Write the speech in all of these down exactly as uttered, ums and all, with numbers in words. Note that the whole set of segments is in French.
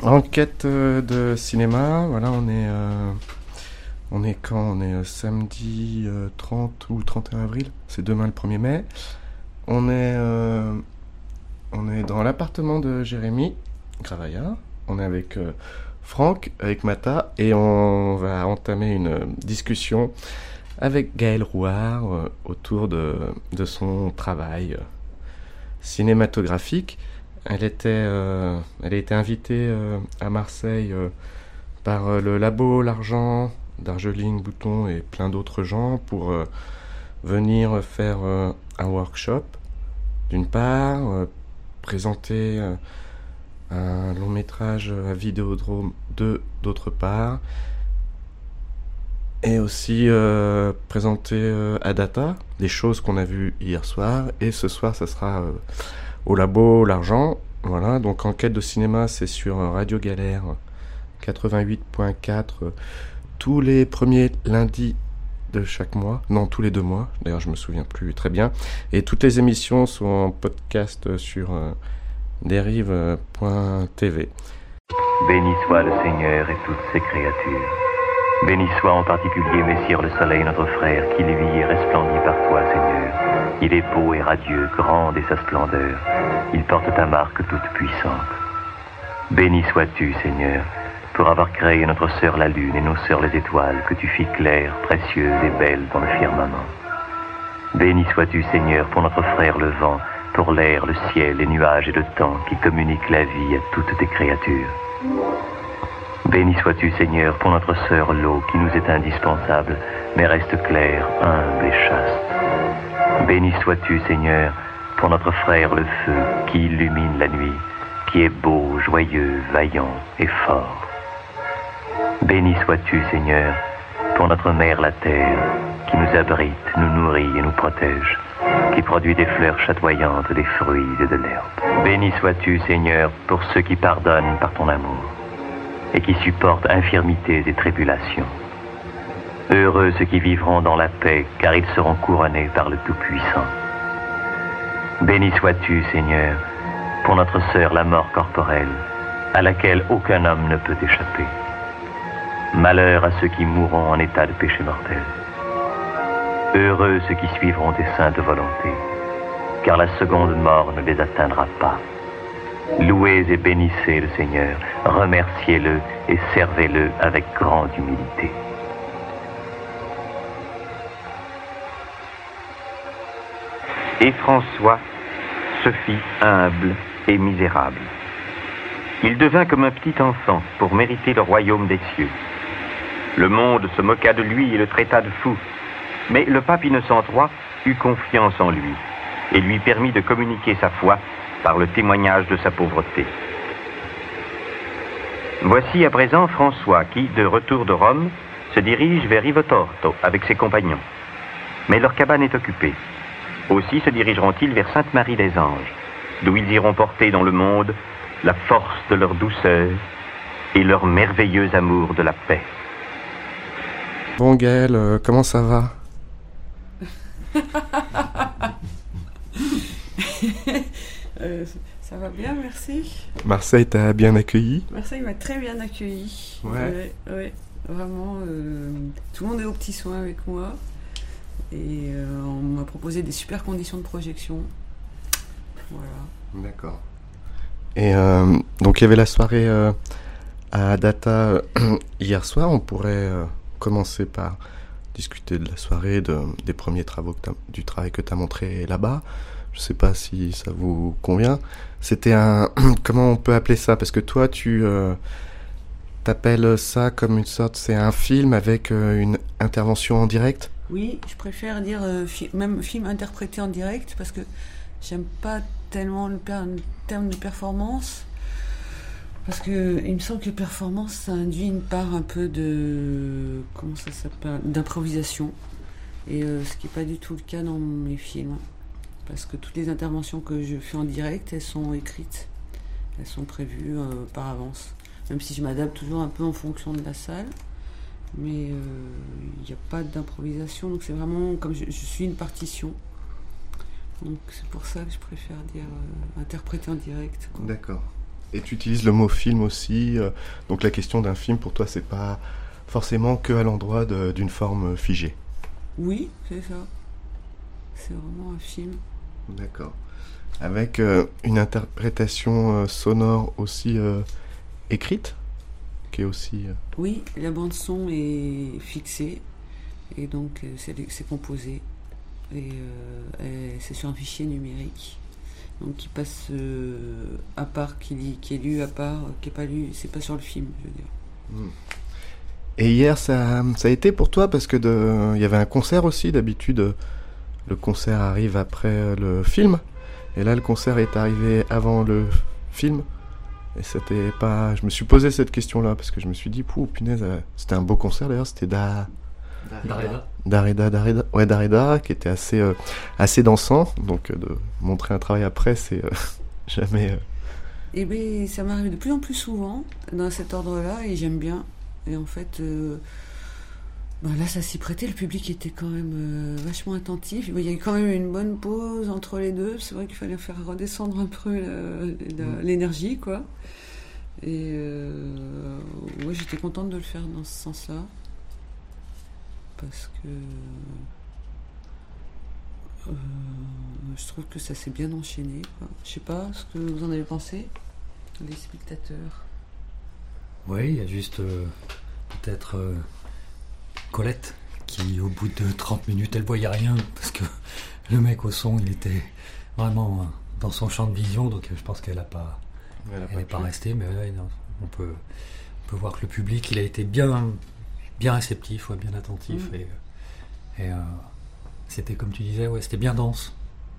Enquête euh, de cinéma, voilà, on est, euh, on est quand On est euh, samedi euh, trente ou trente et un avril, c'est demain le premier mai. On est, euh, on est dans l'appartement de Jérémy Gravaya, on est avec euh, Franck, avec Mata, et on va entamer une discussion avec Gaëlle Rouard euh, autour de, de son travail euh, cinématographique. Elle, était, euh, elle a été invitée euh, à Marseille euh, par euh, le Labo L'Argent d'Argeline Bouton et plein d'autres gens pour euh, venir faire euh, un workshop, d'une part, euh, présenter euh, un long métrage à Vidéodrome deux, d'autre part, et aussi euh, présenter euh, Adata, des choses qu'on a vues hier soir, et ce soir ça sera euh, au Labo L'Argent. Voilà, donc Enquête de cinéma, c'est sur Radio Galère quatre-vingt-huit point quatre euh, tous les premiers lundis de chaque mois, non, tous les deux mois, d'ailleurs je me souviens plus très bien, et toutes les émissions sont en podcast sur euh, dérive point t v. Béni soit le Seigneur et toutes ses créatures. Béni soit en particulier Messire le Soleil, notre frère, qui lui est resplendit par toi, Seigneur. Il est beau et radieux, grande est sa splendeur. Il porte ta marque toute puissante. Béni sois-tu, Seigneur, pour avoir créé notre sœur la lune et nos sœurs les étoiles, que tu fis claires, précieuses et belles dans le firmament. Béni sois-tu, Seigneur, pour notre frère le vent, pour l'air, le ciel, les nuages et le temps qui communiquent la vie à toutes tes créatures. Béni sois-tu, Seigneur, pour notre sœur l'eau qui nous est indispensable, mais reste claire, humble et chaste. Béni sois-tu, Seigneur, pour notre frère le feu qui illumine la nuit, qui est beau, joyeux, vaillant et fort. Béni sois-tu, Seigneur, pour notre mère la terre, qui nous abrite, nous nourrit et nous protège, qui produit des fleurs chatoyantes, des fruits et de l'herbe. Béni sois-tu, Seigneur, pour ceux qui pardonnent par ton amour et qui supportent infirmités et tribulations. Heureux ceux qui vivront dans la paix, car ils seront couronnés par le Tout-Puissant. Béni sois-tu, Seigneur, pour notre sœur la mort corporelle, à laquelle aucun homme ne peut échapper. Malheur à ceux qui mourront en état de péché mortel. Heureux ceux qui suivront tes saintes volontés, car la seconde mort ne les atteindra pas. Louez et bénissez le Seigneur, remerciez-le et servez-le avec grande humilité. Et François se fit humble et misérable. Il devint comme un petit enfant pour mériter le royaume des cieux. Le monde se moqua de lui et le traita de fou, mais le pape Innocent trois eut confiance en lui et lui permit de communiquer sa foi par le témoignage de sa pauvreté. Voici à présent François qui, de retour de Rome, se dirige vers Rivotorto avec ses compagnons. Mais leur cabane est occupée. Aussi se dirigeront-ils vers Sainte-Marie des Anges, d'où ils iront porter dans le monde la force de leur douceur et leur merveilleux amour de la paix. Bon Gaëlle, euh, comment ça va? euh, ça va bien, merci. Marseille t'a bien accueilli? Marseille m'a très bien accueilli. Ouais. Ouais, ouais, vraiment. Euh, tout le monde est aux petits soins avec moi. Et euh, on m'a proposé des super conditions de projection. Voilà. D'accord. Et euh, donc il y avait la soirée euh, à Data euh, hier soir. On pourrait euh, commencer par discuter de la soirée, de, des premiers travaux, que du travail que tu as montré là-bas. Je sais pas si ça vous convient. C'était un... Comment on peut appeler ça? Parce que toi, tu euh, t'appelles ça comme une sorte... C'est un film avec euh, une intervention en direct? Oui, je préfère dire euh, fi- même film interprété en direct parce que j'aime pas tellement le, per- le terme de performance. Parce que il me semble que performance, ça induit une part un peu de... Comment ça s'appelle? D'improvisation. Et euh, ce qui n'est pas du tout le cas dans mes films. Parce que toutes les interventions que je fais en direct, elles sont écrites. Elles sont prévues euh, par avance. Même si je m'adapte toujours un peu en fonction de la salle. Mais il euh, n'y a pas d'improvisation. Donc c'est vraiment comme je, je suis une partition. Donc c'est pour ça que je préfère dire euh, interpréter en direct, quoi. D'accord. Et tu utilises le mot film aussi, euh, donc la question d'un film pour toi c'est pas forcément que à l'endroit de, d'une forme figée. Oui, c'est ça. C'est vraiment un film. D'accord. Avec euh, une interprétation euh, sonore aussi euh, écrite, qui est aussi... Euh... Oui, la bande son est fixée, et donc euh, c'est, c'est composé, et, euh, et c'est sur un fichier numérique. Donc qui passe euh, à part, qui, lit, qui est lu à part, qui n'est pas lu, c'est pas sur le film, je veux dire. Mmh. Et hier, ça, ça a été pour toi, parce que de, y avait un concert aussi, d'habitude, le concert arrive après le film, et là le concert est arrivé avant le film, et c'était pas... Je me suis posé cette question-là, parce que je me suis dit, pouh, punaise, c'était un beau concert d'ailleurs, c'était da... Darida. Darida, Darida, ouais, Darida, qui était assez, euh, assez dansant, donc euh, de montrer un travail après, c'est euh, jamais... Euh... Eh bien, ça m'arrive de plus en plus souvent, dans cet ordre-là, et j'aime bien. Et en fait, euh, bah là, ça s'y prêtait, le public était quand même euh, vachement attentif. Il y a eu quand même une bonne pause entre les deux, c'est vrai qu'il fallait faire redescendre un peu la, la, mmh. l'énergie, quoi. Et euh, ouais, j'étais contente de le faire dans ce sens-là. Parce que euh, je trouve que ça s'est bien enchaîné, quoi. Je sais pas ce que vous en avez pensé, les spectateurs. Oui, il y a juste euh, peut-être euh, Colette qui, au bout de trente minutes, elle voyait rien parce que le mec au son, il était vraiment euh, dans son champ de vision, donc je pense qu'elle n'a pas, elle n'est pas, pas restée, mais ouais, non, on peut, on peut voir que le public, il a été bien. bien réceptif, ouais, bien attentif, mmh. et, et euh, c'était comme tu disais, ouais, c'était bien dense.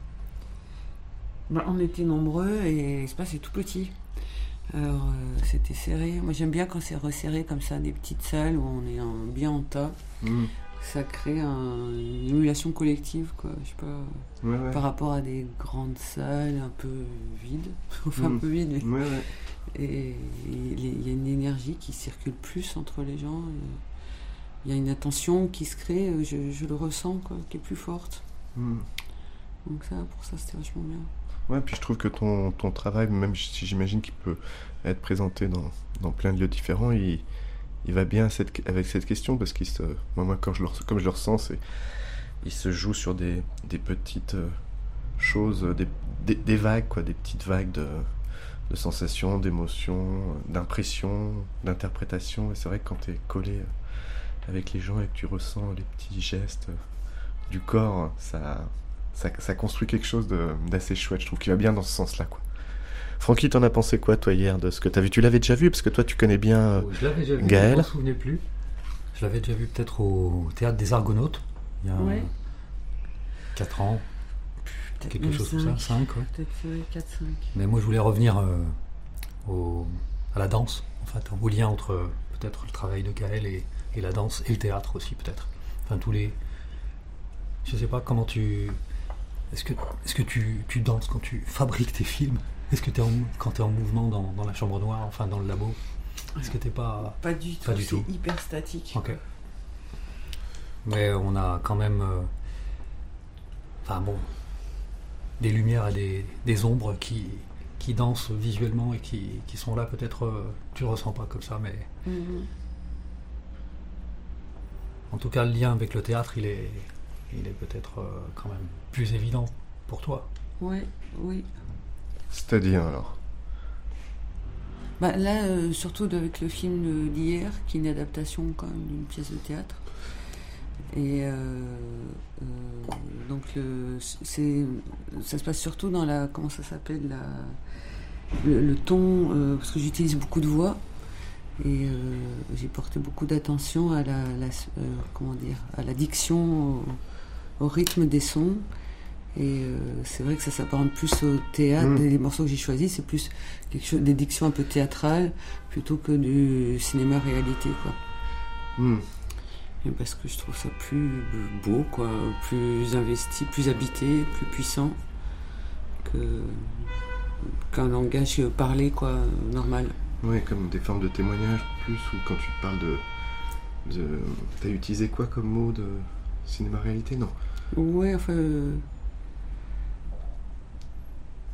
Bah, on était nombreux et l'espace est tout petit. Alors euh, c'était serré. Moi j'aime bien quand c'est resserré comme ça, des petites salles où on est en, bien en tas. Mmh. Ça crée un, une émulation collective, quoi. Je sais pas, ouais, ouais. Par rapport à des grandes salles un peu vides, enfin mmh. un peu vides, mais ouais, ouais. Et il y a une énergie qui circule plus entre les gens. Il y a une attention qui se crée, je, je le ressens, quoi, qui est plus forte. Mmh. Donc ça, pour ça, c'était vachement bien. Ouais, puis je trouve que ton, ton travail, même si j'imagine qu'il peut être présenté dans, dans plein de lieux différents, il, il va bien cette, avec cette question, parce qu'il se, moi, moi quand je le, comme je le ressens, c'est, il se joue sur des, des petites choses, des, des, des vagues, quoi, des petites vagues de, de sensations, d'émotions, d'impressions, d'interprétations. Et c'est vrai que quand tu es collé avec les gens et que tu ressens les petits gestes du corps, ça, ça, ça construit quelque chose de, d'assez chouette. Je trouve qu'il va bien dans ce sens-là, quoi. Francky, t'en as pensé quoi, toi, hier, de ce que t'as vu? Tu l'avais déjà vu, parce que toi, tu connais bien euh, je l'avais déjà vu, Gaël. Je ne m'en souvenais plus. Je l'avais déjà vu peut-être au Théâtre des Argonautes, il y a ouais. quatre ans, peut-être quelque chose comme ça, cinq, ouais. Peut-être quatre cinq. Mais moi, je voulais revenir euh, au, à la danse, en fait, au lien entre euh, peut-être le travail de Gaël et, et la danse, et le théâtre aussi, peut-être. Enfin, tous les... Je sais pas comment tu... Est-ce que, est-ce que tu, tu danses quand tu fabriques tes films? Est-ce que t'es en, quand tu es en mouvement dans, dans la chambre noire, enfin dans le labo? Est-ce que t'es pas... Pas du tout, pas du c'est tout. hyper statique. Ok. Mais on a quand même... Euh, enfin bon... Des lumières et des, des ombres qui, qui dansent visuellement et qui, qui sont là, peut-être... Euh, tu le ressens pas comme ça, mais... Mm-hmm. En tout cas, le lien avec le théâtre, il est... il est peut-être euh, quand même plus évident pour toi. Oui, oui. C'est-à-dire alors bah, là, euh, surtout avec le film d'hier, qui est une adaptation quand même d'une pièce de théâtre. Et euh, euh, donc, le, c'est, ça se passe surtout dans la... Comment ça s'appelle la, le, le ton, euh, parce que j'utilise beaucoup de voix. Et euh, j'ai porté beaucoup d'attention à la, la euh, comment dire, à la diction, au, au rythme des sons. Et euh, c'est vrai que ça s'apparente plus au théâtre. Mmh. Les morceaux que j'ai choisis, c'est plus quelque chose, des dictions un peu théâtrales plutôt que du cinéma réalité, quoi. Mmh. Et parce que je trouve ça plus beau, quoi, plus investi, plus habité, plus puissant que qu'un langage parlé, quoi, normal. Oui, comme des formes de témoignage plus, ou quand tu parles de, de... T'as utilisé quoi comme mot de cinéma-réalité, non? Ouais, enfin... Euh...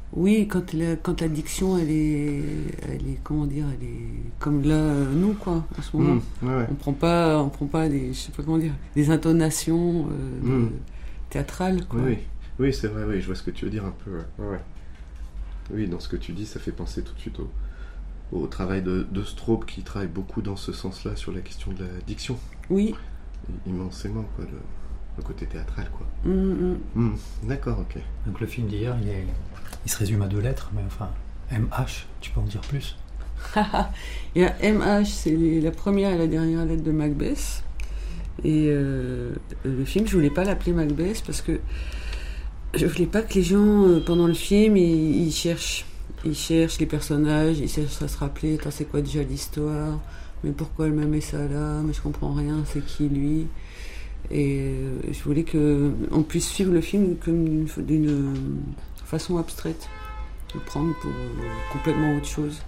Oui, quand la, quand la diction, elle est, elle est, comment dire, elle est comme là, euh, nous, quoi, en ce moment. Mmh, ouais, ouais. On prend pas, on prend pas des, je sais pas comment dire, des intonations euh, de- Mmh. théâtrales, quoi. Oui, oui. Oui, c'est vrai, oui, je vois ce que tu veux dire un peu. Ouais. Ouais, ouais. Oui, dans ce que tu dis, ça fait penser tout de suite au, au travail de, de Straub qui travaille beaucoup dans ce sens-là sur la question de la diction. Oui. Immensément, quoi, le, le côté théâtral, quoi. Mmh, mmh. Mmh, d'accord, ok. Donc le film d'hier, il, est- il se résume à deux lettres, mais enfin, M H, tu peux en dire plus? Il y a M H, c'est les- la première et la dernière lettre de Macbeth. Et euh, le film, je voulais pas l'appeler Macbeth parce que je voulais pas que les gens, euh, pendant le film, ils, ils cherchent. Ils cherchent les personnages, ils cherchent à se rappeler, attends, c'est quoi déjà l'histoire? Mais pourquoi elle me met ça là? Mais je comprends rien, c'est qui lui? Et euh, je voulais qu'on puisse suivre le film comme d'une, d'une façon abstraite, le prendre pour euh, complètement autre chose.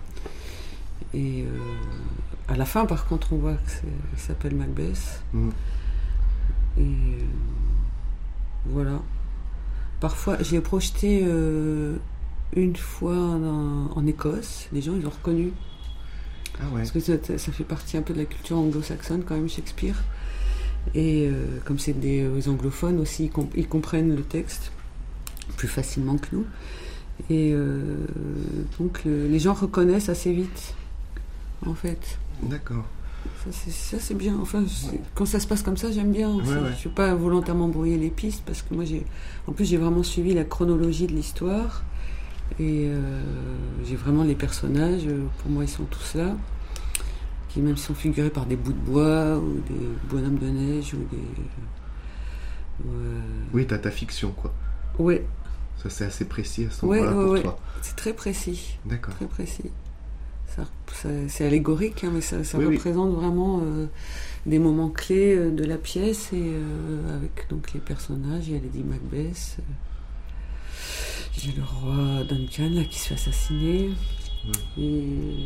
Et euh, à la fin, par contre, on voit que c'est, il s'appelle Macbeth. Mmh. Et euh, voilà. Parfois, j'ai projeté euh, une fois en, en Écosse. Les gens, ils ont reconnu. Ah ouais. Parce que ça, ça fait partie un peu de la culture anglo-saxonne, quand même, Shakespeare. Et euh, comme c'est des euh, anglophones aussi, ils, comp- ils comprennent le texte plus facilement que nous. Et euh, donc, le- les gens reconnaissent assez vite, en fait. D'accord. Ça c'est, ça, c'est bien. Enfin, c'est- quand ça se passe comme ça, j'aime bien. Ouais, C'est- ouais. Je ne veux pas volontairement brouiller les pistes parce que moi, j'ai, en plus, j'ai vraiment suivi la chronologie de l'histoire et euh, j'ai vraiment les personnages. Pour moi, ils sont tous là, qui même sont figurés par des bouts de bois ou des bonhommes de neige ou des. Ouais. Oui, t'as ta fiction, quoi. Ouais, Ça, c'est assez précis à ce ouais, moment-là ouais, pour ouais. toi. C'est très précis. D'accord. Très précis. Ça, ça- c'est allégorique, hein, mais ça, ça Oui, oui. représente vraiment euh, des moments clés euh, de la pièce et euh, avec donc les personnages. Il y a Lady Macbeth, euh, il y a le roi Duncan là, qui se fait assassiner. Mm. Et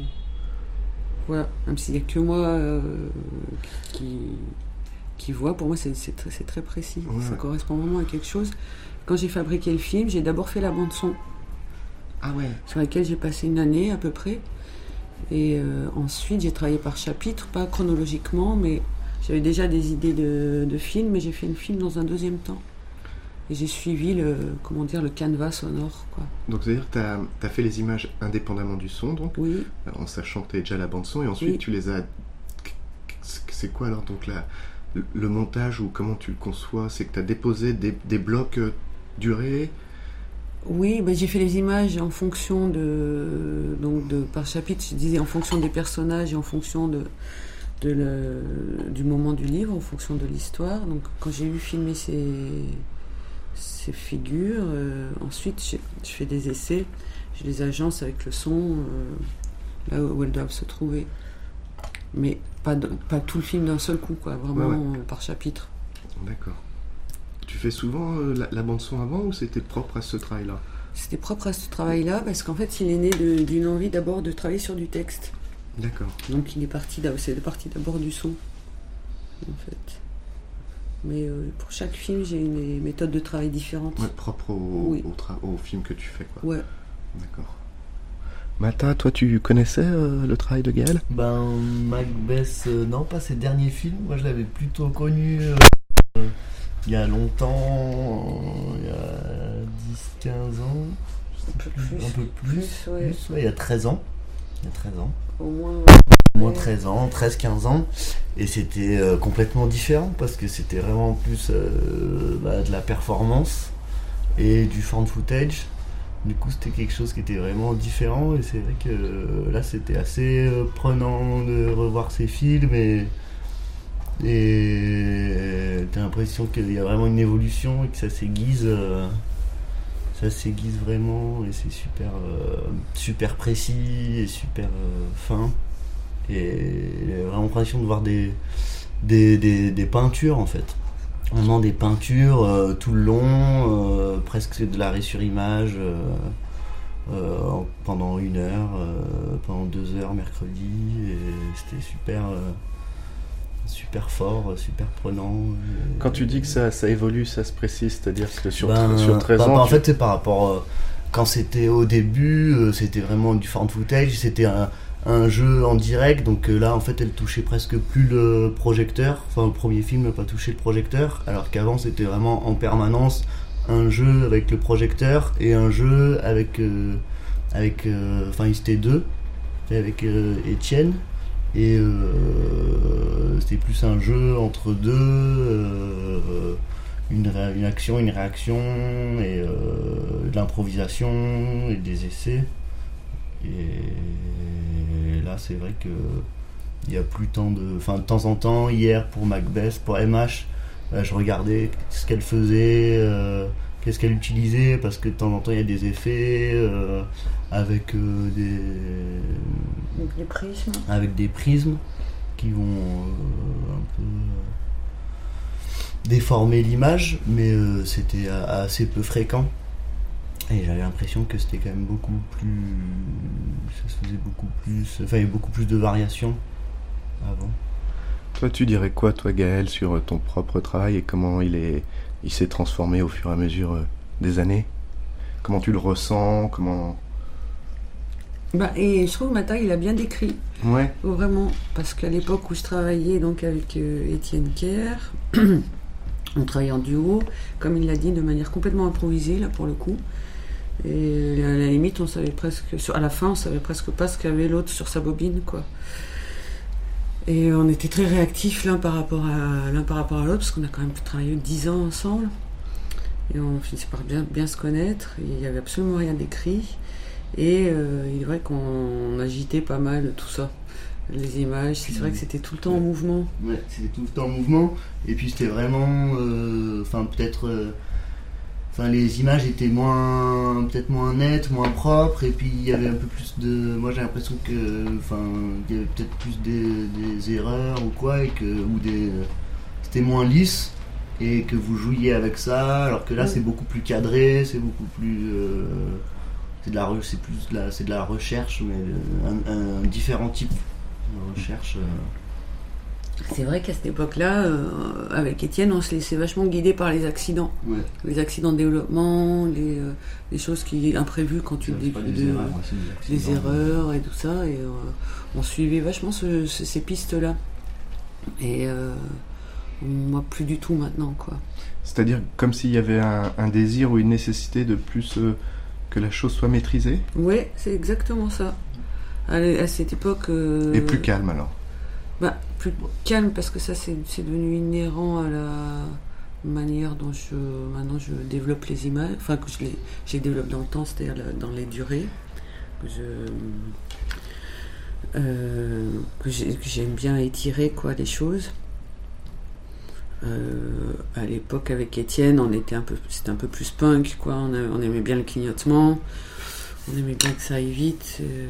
voilà, même s'il n'y a que moi euh, qui, qui voit, pour moi c'est, c'est, très, c'est très précis. Ouais, Ça ouais. correspond vraiment à quelque chose. Quand j'ai fabriqué le film, j'ai d'abord fait la bande-son, Ah ouais. sur laquelle j'ai passé une année à peu près. Et euh, ensuite, j'ai travaillé par chapitre, pas chronologiquement, mais j'avais déjà des idées de, de films, mais j'ai fait le film dans un deuxième temps. Et j'ai suivi le, comment dire, le canevas sonore, quoi. Donc, c'est-à-dire que t'as, t'as fait les images indépendamment du son, donc, Oui, en sachant que t'avais déjà la bande-son, et ensuite Oui. tu les as... C'est quoi alors, donc, la, le, le montage, ou comment tu le conçois? C'est que t'as déposé des, des blocs euh, durés? oui, ben j'ai fait les images en fonction de, donc de par chapitre, je disais en fonction des personnages et en fonction de, de le- du moment du livre, en fonction de l'histoire. Donc quand j'ai eu filmé ces, ces figures, euh, ensuite j'ai- je fais des essais, je les agence avec le son, euh, là où elles doivent se trouver. Mais pas, de- pas tout le film d'un seul coup, quoi, vraiment Ouais, euh, par chapitre. D'accord. Tu fais souvent euh, la, la bande-son avant, ou c'était propre à ce travail-là? C'était propre à ce travail-là parce qu'en fait il est né de- d'une envie d'abord de travailler sur du texte. D'accord. Donc il est parti, d'ab- c'est parti d'abord du son, en fait. Mais euh, pour chaque film, j'ai une méthode de travail différente. Ouais, propre au, Oui. au, tra- au film que tu fais, quoi. Ouais. D'accord. Mata, toi, tu connaissais euh, le travail de Gaël? Ben, Macbeth, euh, non, pas ses derniers films. Moi, je l'avais plutôt connu euh, euh, il y a longtemps, il y a dix quinze ans. Un peu plus. Un peu plus. Plus, ouais. plus, ouais, il y a treize ans. Il y a treize ans. Au moins. Au moins treize ans, treize quinze ans. Et c'était euh, complètement différent parce que c'était vraiment plus euh, bah, de la performance et du found footage. Du coup, c'était quelque chose qui était vraiment différent et c'est vrai que euh, là, c'était assez euh, prenant de revoir ces films et, et t'as l'impression qu'il y a vraiment une évolution et que ça s'aiguise, euh, ça s'aiguise vraiment et c'est super, euh, super précis et super euh, fin. Et j'ai vraiment l'impression de voir des, des, des, des peintures en fait. Vraiment des peintures euh, tout le long, euh, presque de l'arrêt sur image euh, euh, en- pendant une heure, euh, pendant deux heures mercredi. Et c'était super, euh, super fort, super prenant. Et- Quand tu dis que ça, ça évolue, ça se précise, c'est-à-dire que sur, Ben, sur treize bah, ans... bah, en tu- fait, c'est par rapport euh, quand c'était au début, euh, c'était vraiment du found footage, c'était un, un jeu en direct, donc euh, là en fait elle touchait presque plus le projecteur, enfin le premier film n'a pas touché le projecteur, alors qu'avant c'était vraiment en permanence un jeu avec le projecteur et un jeu avec, euh, avec euh, enfin ils étaient deux, avec euh, Étienne, et euh, c'était plus un jeu entre deux, euh, une, ré- une action, une réaction, et euh, de l'improvisation et des essais. Et là c'est vrai que il y a plus tant de, enfin de temps en temps, hier pour Macbeth, pour M H, euh, je regardais ce qu'elle faisait, euh, qu'est-ce qu'elle utilisait, parce que de temps en temps il y a des effets euh, avec euh, des Donc, les prismes. avec des prismes qui vont euh, un peu euh, déformer l'image, mais euh, c'était a- assez peu fréquent. Et j'avais l'impression que c'était quand même beaucoup plus, ça se faisait beaucoup plus, enfin il y avait beaucoup plus de variations avant. Toi, tu dirais quoi, toi, Gaël, sur ton propre travail et comment il est, il s'est transformé au fur et à mesure euh, des années? Comment tu le ressens? Comment... Bah, et je trouve que Mata, il a bien décrit, Ouais. vraiment, parce qu'à l'époque où je travaillais donc avec euh, Étienne Kerr, on travaillait en duo, comme il l'a dit, de manière complètement improvisée, là, pour le coup. Et à la limite, on savait presque, sur- à la fin, on savait presque pas ce qu'avait l'autre sur sa bobine, quoi. Et on était très réactifs l'un par rapport à l'un par rapport à l'autre, parce qu'on a quand même travaillé dix ans ensemble. Et on finissait par bien, bien se connaître. Il n'y avait absolument rien d'écrit. Et euh, il est vrai qu'on agitait pas mal tout ça. Les images, c'est vrai que c'était tout le temps en mouvement. Ouais, c'était tout le temps en mouvement, et puis c'était vraiment, euh, enfin peut-être, euh, enfin les images étaient moins, peut-être moins nettes, moins propres, et puis il y avait un peu plus de, moi j'ai l'impression que, enfin il y avait peut-être plus des, des erreurs ou quoi, et que ou des, c'était moins lisse, et que vous jouiez avec ça, alors que là Mm. c'est beaucoup plus cadré, c'est beaucoup plus, euh, c'est de la, re- c'est plus de la, c'est de la recherche, mais un, un différent type de recherche. euh, C'est vrai qu'à cette époque-là, euh, avec Étienne, on se laissait vachement guider par les accidents. Ouais. Les accidents de développement, les, euh, les choses qui imprévues quand tu C'est pas débutes des de- erreurs, ouais, c'est des les accidents. erreurs et tout ça. Et euh, on suivait vachement ce- ce- ces pistes-là. Et euh, moi, plus du tout maintenant, quoi. C'est-à-dire comme s'il y avait un, un désir ou une nécessité de plus euh, que la chose soit maîtrisée Ouais, c'est exactement ça. À, à cette époque. euh, et plus calme alors. Bah, plus calme parce que ça c'est, c'est devenu inhérent à la manière dont je maintenant je développe les images, enfin que je les, je les développe dans le temps, c'est-à-dire la- dans les durées, que je euh, que, j'ai- que j'aime bien étirer quoi les choses. Euh, à l'époque avec Étienne, on était un peu, c'était un peu plus punk quoi, on, a- on aimait bien le clignotement, on aimait bien que ça aille vite. euh,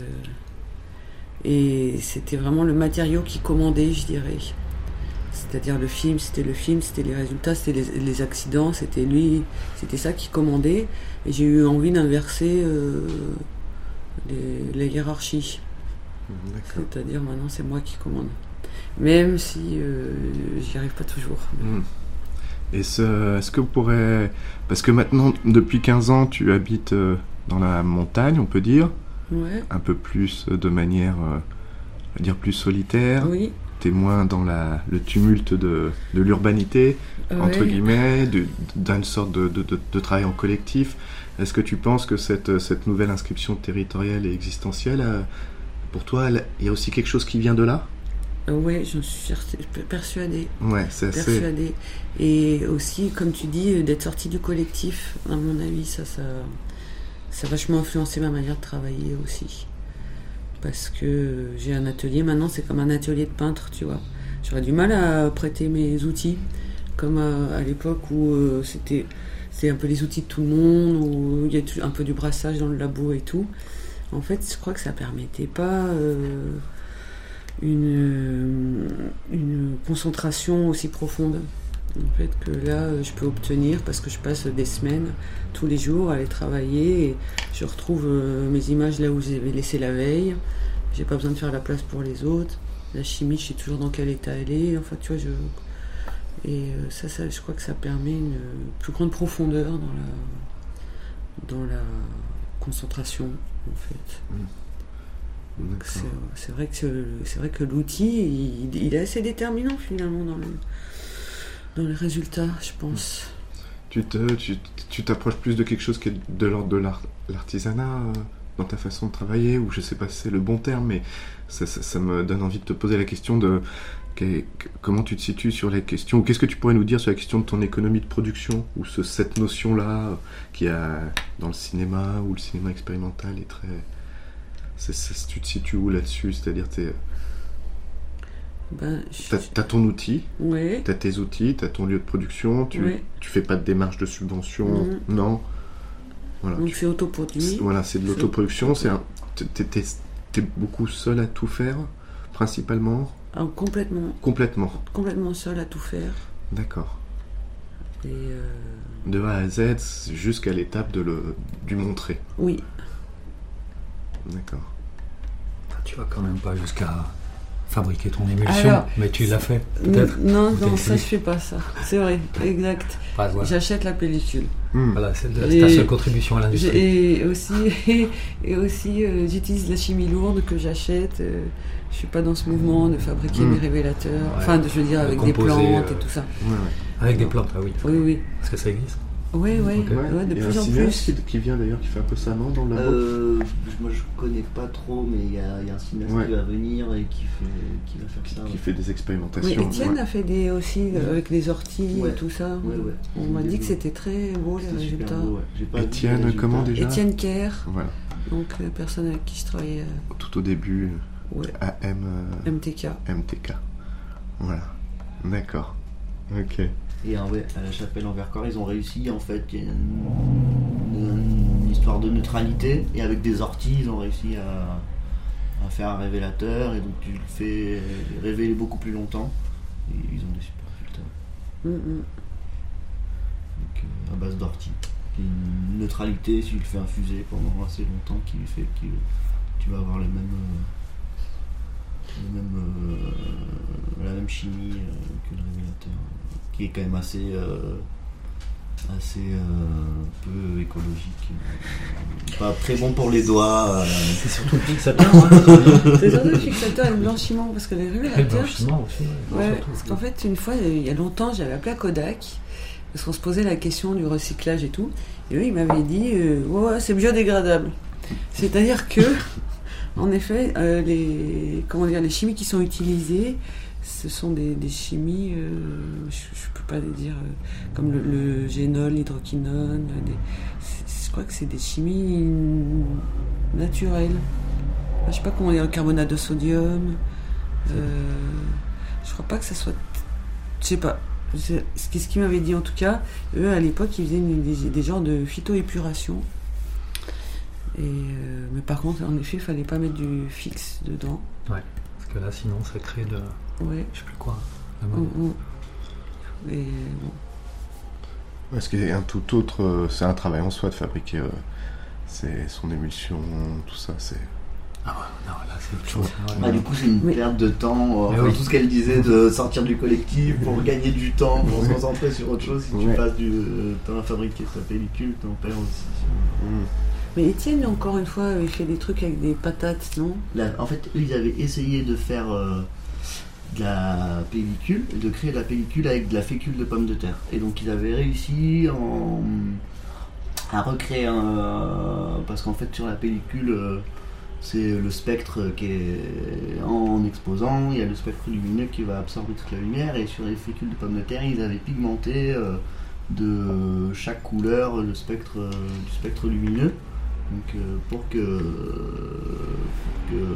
Et c'était vraiment le matériau qui commandait, je dirais. C'est-à-dire le film, c'était le film, c'était les résultats, c'était les, les accidents, c'était lui, c'était ça qui commandait. Et j'ai eu envie d'inverser euh, les, les hiérarchies. D'accord. C'est-à-dire maintenant c'est moi qui commande. Même si euh, j'y arrive pas toujours. Hmm. Et ce, est-ce que vous pourrez... Parce que maintenant, depuis quinze ans, tu habites euh, dans la montagne, on peut dire, Ouais, un peu plus euh, de manière, euh, on va dire, plus solitaire. oui. T'es moins dans la, le tumulte de, de l'urbanité, entre ouais. guillemets, de- d'une sorte de, de, de, de travail en collectif. Est-ce que tu penses que cette, cette nouvelle inscription territoriale et existentielle, euh, pour toi, elle- il y a aussi quelque chose qui vient de là? Euh, ouais, j'en suis certi- persuadée. Ouais, c'est assez... Persuadée. Et aussi, comme tu dis, d'être sorti du collectif, à mon avis, ça, ça, ça a vachement influencé ma manière de travailler aussi. Parce que j'ai un atelier, maintenant c'est comme un atelier de peintre, tu vois. J'aurais du mal à prêter mes outils, comme à, à l'époque où euh, c'était, c'était un peu les outils de tout le monde, où il y a un peu du brassage dans le labo et tout. En fait, je crois que ça permettait pas euh, une, une concentration aussi profonde. En fait, que là, je peux obtenir parce que je passe des semaines, tous les jours, à aller travailler et je retrouve euh, mes images là où je les avais laissées la veille. J'ai pas besoin de faire la place pour les autres. La chimie, je sais toujours dans quel état elle est. Enfin, tu vois, je... Et euh, ça, ça, je crois que ça permet une plus grande profondeur dans la, dans la concentration, en fait. Mmh. Donc c'est, c'est, vrai que, c'est vrai que l'outil, il, il est assez déterminant, finalement, dans, le, dans les résultats, je pense. Tu, te, tu, tu t'approches plus de quelque chose qui est de l'ordre de l'art, l'artisanat euh, dans ta façon de travailler, ou je sais pas si c'est le bon terme, mais ça, ça, ça me donne envie de te poser la question de que, que, comment tu te situes sur les questions, ou qu'est-ce que tu pourrais nous dire sur la question de ton économie de production, ou ce, cette notion-là euh, qui a dans le cinéma, ou le cinéma expérimental est très... C'est, c'est, tu te situes où là-dessus? C'est-à-dire t'es... Ben, je... T'as, t'as ton outil, ouais. T'as tes outils, t'as ton lieu de production, tu, ouais. tu fais pas de démarche de subvention, mmh. non. Voilà, donc tu, c'est autoproduit. C'est, voilà, c'est de l'autoproduction. C'est un, t'es, t'es, t'es beaucoup seul à tout faire, principalement. Ah, complètement. Complètement. Complètement seul à tout faire. D'accord. Et euh... de A à Z jusqu'à l'étape de le, du montrer. Oui. D'accord. Tu vas quand même pas jusqu'à fabriquer ton émulsion, alors, mais tu l'as fait, peut-être? Non, non, ça je fais pas ça. C'est vrai, exact. Bah, voilà. J'achète la pellicule. Mmh. Voilà, c'est, de, c'est ta seule contribution à l'industrie. Et aussi, et aussi euh, j'utilise la chimie lourde que j'achète. Euh, je suis pas dans ce mouvement de fabriquer mmh. mes révélateurs. Ouais. Enfin, de, je veux dire, avec de des plantes euh, et tout ça. Ouais, ouais. Avec des plantes, ah oui. Oui, oui. Parce que ça existe. Oui, oui, okay. ouais, ouais, de et plus en plus. Qui, qui vient d'ailleurs, qui fait un peu ça, non, dans le labo euh, Moi, je connais pas trop, mais il y, y a un cinéaste ouais. qui va venir et qui, fait, qui va faire qui, ça. Qui ouais. fait des expérimentations. Oui, Étienne ouais. a fait des aussi euh, avec les orties ouais. et tout ça. Ouais, ouais. On m'a dit que c'était très beau les résultats. Beau, ouais. Étienne, comment déjà Étienne Kerr. Voilà. Donc la personne avec qui je travaillais. Euh... Tout au début. Ouais. A M. Euh... M T K. M T K. Voilà. D'accord. Ok. Et hein, ouais, à la chapelle en Vercors, ils ont réussi en fait une, une, une histoire de neutralité, et avec des orties, ils ont réussi à, à faire un révélateur, et donc tu le fais révéler beaucoup plus longtemps, et ils ont des super résultats. Mm-hmm. Donc euh, à base d'orties. Une neutralité, si tu le fais infuser pendant assez longtemps, qui fait que tu vas avoir le même. Euh, le même euh, la même chimie euh, que le révélateur, qui est quand même assez euh, assez euh, peu écologique, euh, pas très bon pour les doigts. Euh. C'est surtout le fixateur. Hein, c'est surtout le fixateur et le blanchiment, parce que les révélateurs. Le blanchiment aussi. Ouais, ouais, surtout, parce qu'en fait, une fois, il y a longtemps, j'avais appelé à Kodak, parce qu'on se posait la question du recyclage et tout, et eux, ils m'avaient dit euh, ouais, c'est biodégradable. C'est-à-dire que en effet, euh, les, comment dire, les chimies qui sont utilisées, ce sont des, des chimies, euh, je ne peux pas les dire, euh, comme le, le génol, l'hydroquinone, des, je crois que c'est des chimies naturelles. Je ne sais pas comment dire, le carbonate de sodium. Euh, je ne crois pas que ça soit... Je ne sais pas. C'est ce qu'ils m'avaient dit en tout cas. Eux, à l'époque, ils faisaient une, des, des genres de phytoépuration. Et euh, mais par contre, en effet, il fallait pas mettre du fixe dedans. Ouais, parce que là, sinon, ça crée de... Ouais. Je sais plus quoi. Mmh, mmh. Et bon. Parce qu'il y a un tout autre... Euh, c'est un travail en soi de fabriquer euh, c'est son émulsion, tout ça, c'est... Ah ouais, non, là, c'est autre chose. Ouais. Ah, du coup, c'est une mais... perte de temps. Enfin, oui. Tout ce qu'elle disait de sortir du collectif pour gagner du temps, pour se concentrer sur autre chose. Si tu ouais. passes du temps à fabriquer ta pellicule, t'en perds aussi. Mmh. Mais Étienne, encore une fois, il fait des trucs avec des patates, non ? Là, en fait, eux, ils avaient essayé de faire euh, de la pellicule, de créer de la pellicule avec de la fécule de pommes de terre. Et donc, ils avaient réussi en, à recréer un... Parce qu'en fait, sur la pellicule, euh, c'est le spectre qui est en exposant, il y a le spectre lumineux qui va absorber toute la lumière, et sur les fécules de pommes de terre, ils avaient pigmenté euh, de chaque couleur le spectre, euh, du spectre lumineux. Donc euh, pour que, pour que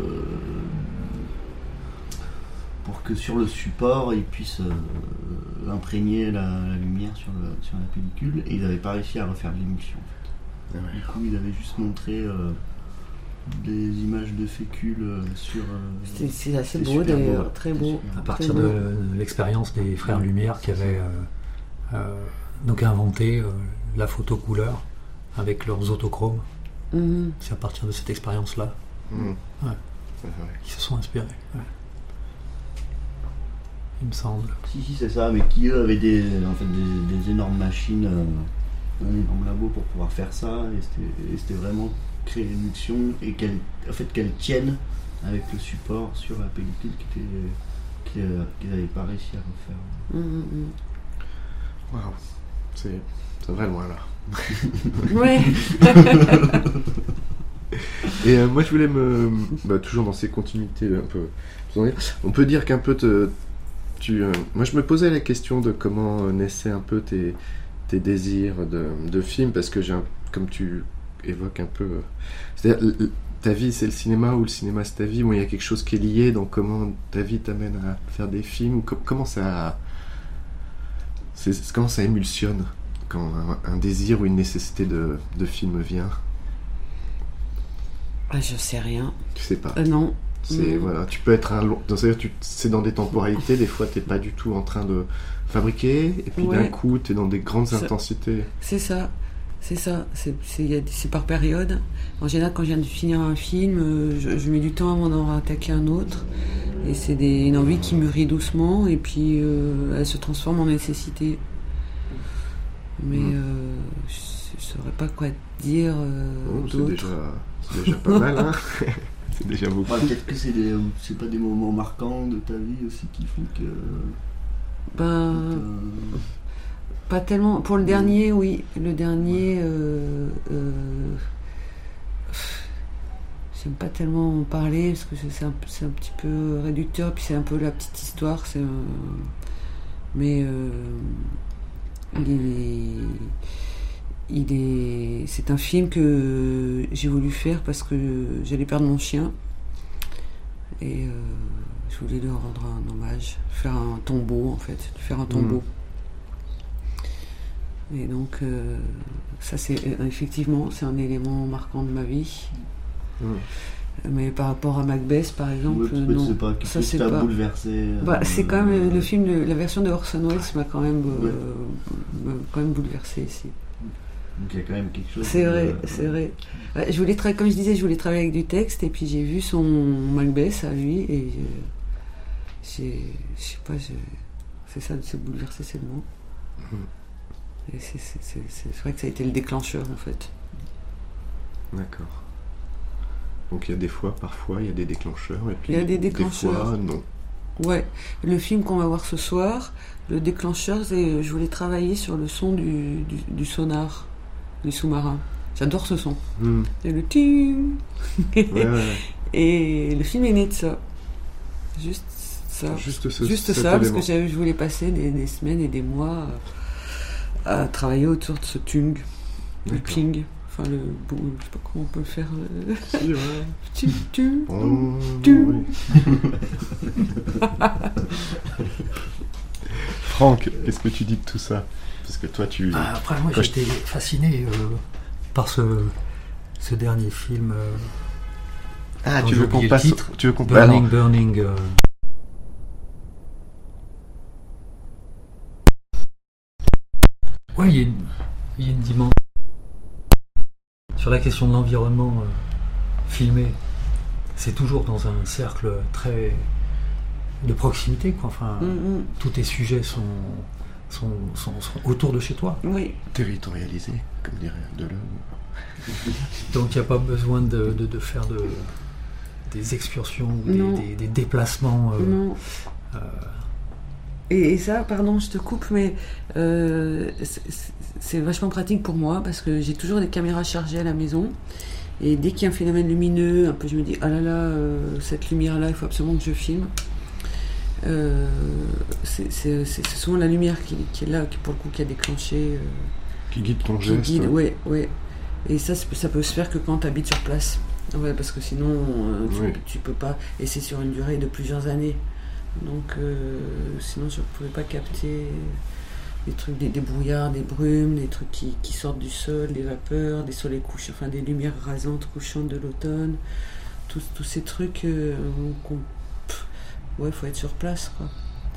pour que sur le support ils puissent euh, imprégner la, la lumière sur, le, sur la pellicule, et ils n'avaient pas réussi à refaire de l'émulsion en fait. Ouais. Du coup ils avaient juste montré euh, des images de fécule euh, sur... Euh, c'est, c'est assez beau d'ailleurs, beau, très beau. À partir de, de l'expérience des frères ouais. Lumière qui avaient euh, euh, donc inventé euh, la photo couleur avec leurs autochromes. Mmh. C'est à partir de cette expérience-là mmh. ouais. qu'ils se sont inspirés. Ouais. Il me semble. Si, si, c'est ça, mais qui eux avaient des, en fait, des, des énormes machines, euh, un énorme labo pour pouvoir faire ça, et c'était, et c'était vraiment créer l'émulsion et qu'elle, en fait, qu'elle tienne avec le support sur la pellicule qui était, qui, euh, qu'ils n'avaient pas réussi à refaire. Mmh, Waouh, c'est, c'est vrai loin là. mmh. Ouais. Et euh, moi je voulais me, bah, toujours dans ces continuités un peu, on peut dire qu'un peu te, tu, euh, moi je me posais la question de comment euh, naissaient un peu tes, tes désirs de, de film, parce que j'ai un, comme tu évoques un peu, euh, c'est-à-dire l- ta vie c'est le cinéma ou le cinéma c'est ta vie, ou il y a quelque chose qui est lié dans comment ta vie t'amène à faire des films, ou com- comment ça, c'est, c'est- comment ça émulsionne quand un, un désir ou une nécessité de, de film vient. Ah, je sais rien. Tu sais pas. Euh, non. C'est, Mm. voilà, tu peux être un long. dans- C'est-à-dire, tu, c'est dans des temporalités, des fois t'es pas du tout en train de fabriquer, et puis d'un Ouais. coup t'es dans des grandes Ça- intensités. C'est ça. C'est ça. C'est, c'est, y a- c'est par période. En général, quand je viens de finir un film, euh, je, je mets du temps avant d'en attaquer un autre. Et c'est des, une envie qui mûrit doucement, et puis euh, elle se transforme en nécessité. Mais Mm. euh, je, je saurais pas quoi te dire euh, Oh, c'est, d'autre. déjà, c'est déjà pas mal, hein. C'est déjà beaucoup. Ouais, peut-être que c'est, des, c'est pas des moments marquants de ta vie aussi qui font que. Ben. euh, Pas tellement. Pour le dernier, oui. Le dernier, euh, euh, j'aime pas tellement en parler parce que c'est, c'est, un, c'est un petit peu réducteur, puis c'est un peu la petite histoire. C'est un- mais euh, il est, il est, c'est un film que j'ai voulu faire parce que j'allais perdre mon chien et euh, je voulais lui rendre un hommage, faire un tombeau en fait, lui faire un tombeau. Et donc, euh, ça, c'est euh, effectivement, c'est un élément marquant de ma vie. Mm. Mais par rapport à Macbeth, par exemple, ouais, non. c'est pas quelque ça, chose c'est qui t'a pas. bouleversé. euh, Bah, c'est quand même euh, le film, de- la version de Orson Welles m'a quand même, euh, Ouais. m'a quand même bouleversé ici. Donc il y a quand même quelque chose. C'est de- vrai, c'est vrai. Ouais, je voulais tra- comme je disais, je voulais travailler avec du texte, et puis j'ai vu son Macbeth à lui, et je, j'ai, je sais pas, je, c'est ça, de se bouleverser, c'est le mot. Mm. Et c'est, c'est, c'est, c'est vrai que ça a été le déclencheur en fait. D'accord. Donc il y a des fois, parfois, il y a des déclencheurs, et puis Il y a des déclencheurs. des fois, non. Ouais, le film qu'on va voir ce soir, le déclencheur, c'est je voulais travailler sur le son du, du, du sonar, du sous-marin. J'adore ce son. Mm. Et le ting. Ouais, ouais, ouais. Et le film est né de ça. Juste ça. Juste, ce, Juste cet ça, parce élément. que j'avais- je voulais passer des, des semaines et des mois à, à travailler autour de ce tung, le D'accord. ting. Enfin, le bout, je sais pas comment on peut le faire. euh, Si, ouais. tu, tu, Oh, Tu- oui. Franck, qu'est-ce que tu dis de tout ça? Parce que toi, tu... Ah, après, moi, Quand j'étais fasciné euh, par ce, ce dernier film. euh, Ah, dont tu j'ai veux qu'on oublié le passe... titre. Tu veux qu'on Burning, alors, Burning. euh. Ouais, il y a une, il y a une dimension. Sur la question de l'environnement euh, filmé, c'est toujours dans un cercle très de proximité, quoi. Enfin, Mm, mm. tous tes sujets sont, sont, sont, sont autour de chez toi. Oui, territorialisé, comme dirait Deleuze. Donc il n'y a pas besoin de, de, de faire de, des excursions ou des, Non. des, des déplacements. euh, non. euh, Et, et ça, pardon, je te coupe, mais euh, c'est, c'est vachement pratique pour moi parce que j'ai toujours des caméras chargées à la maison. Et dès qu'il y a un phénomène lumineux, un peu, je me dis, ah là là, euh, cette lumière-là, il faut absolument que je filme. Euh, c'est, c'est, c'est souvent la lumière qui, qui est là, qui pour le coup, qui a déclenché. Euh, Qui guide ton qui geste. guide, ouais, ouais. Et ça, ça peut- ça peut se faire que quand tu habites sur place. Ouais, parce que sinon, euh, tu, Oui. tu peux pas. Et c'est sur une durée de plusieurs années. Donc, euh, sinon, je ne pouvais pas capter des trucs, des, des brouillards, des brumes, des trucs qui, qui sortent du sol, des vapeurs, des soleils couchants, enfin des lumières rasantes couchantes de l'automne. Tous, tous ces trucs euh, qu'on. pff, ouais, faut être sur place, quoi.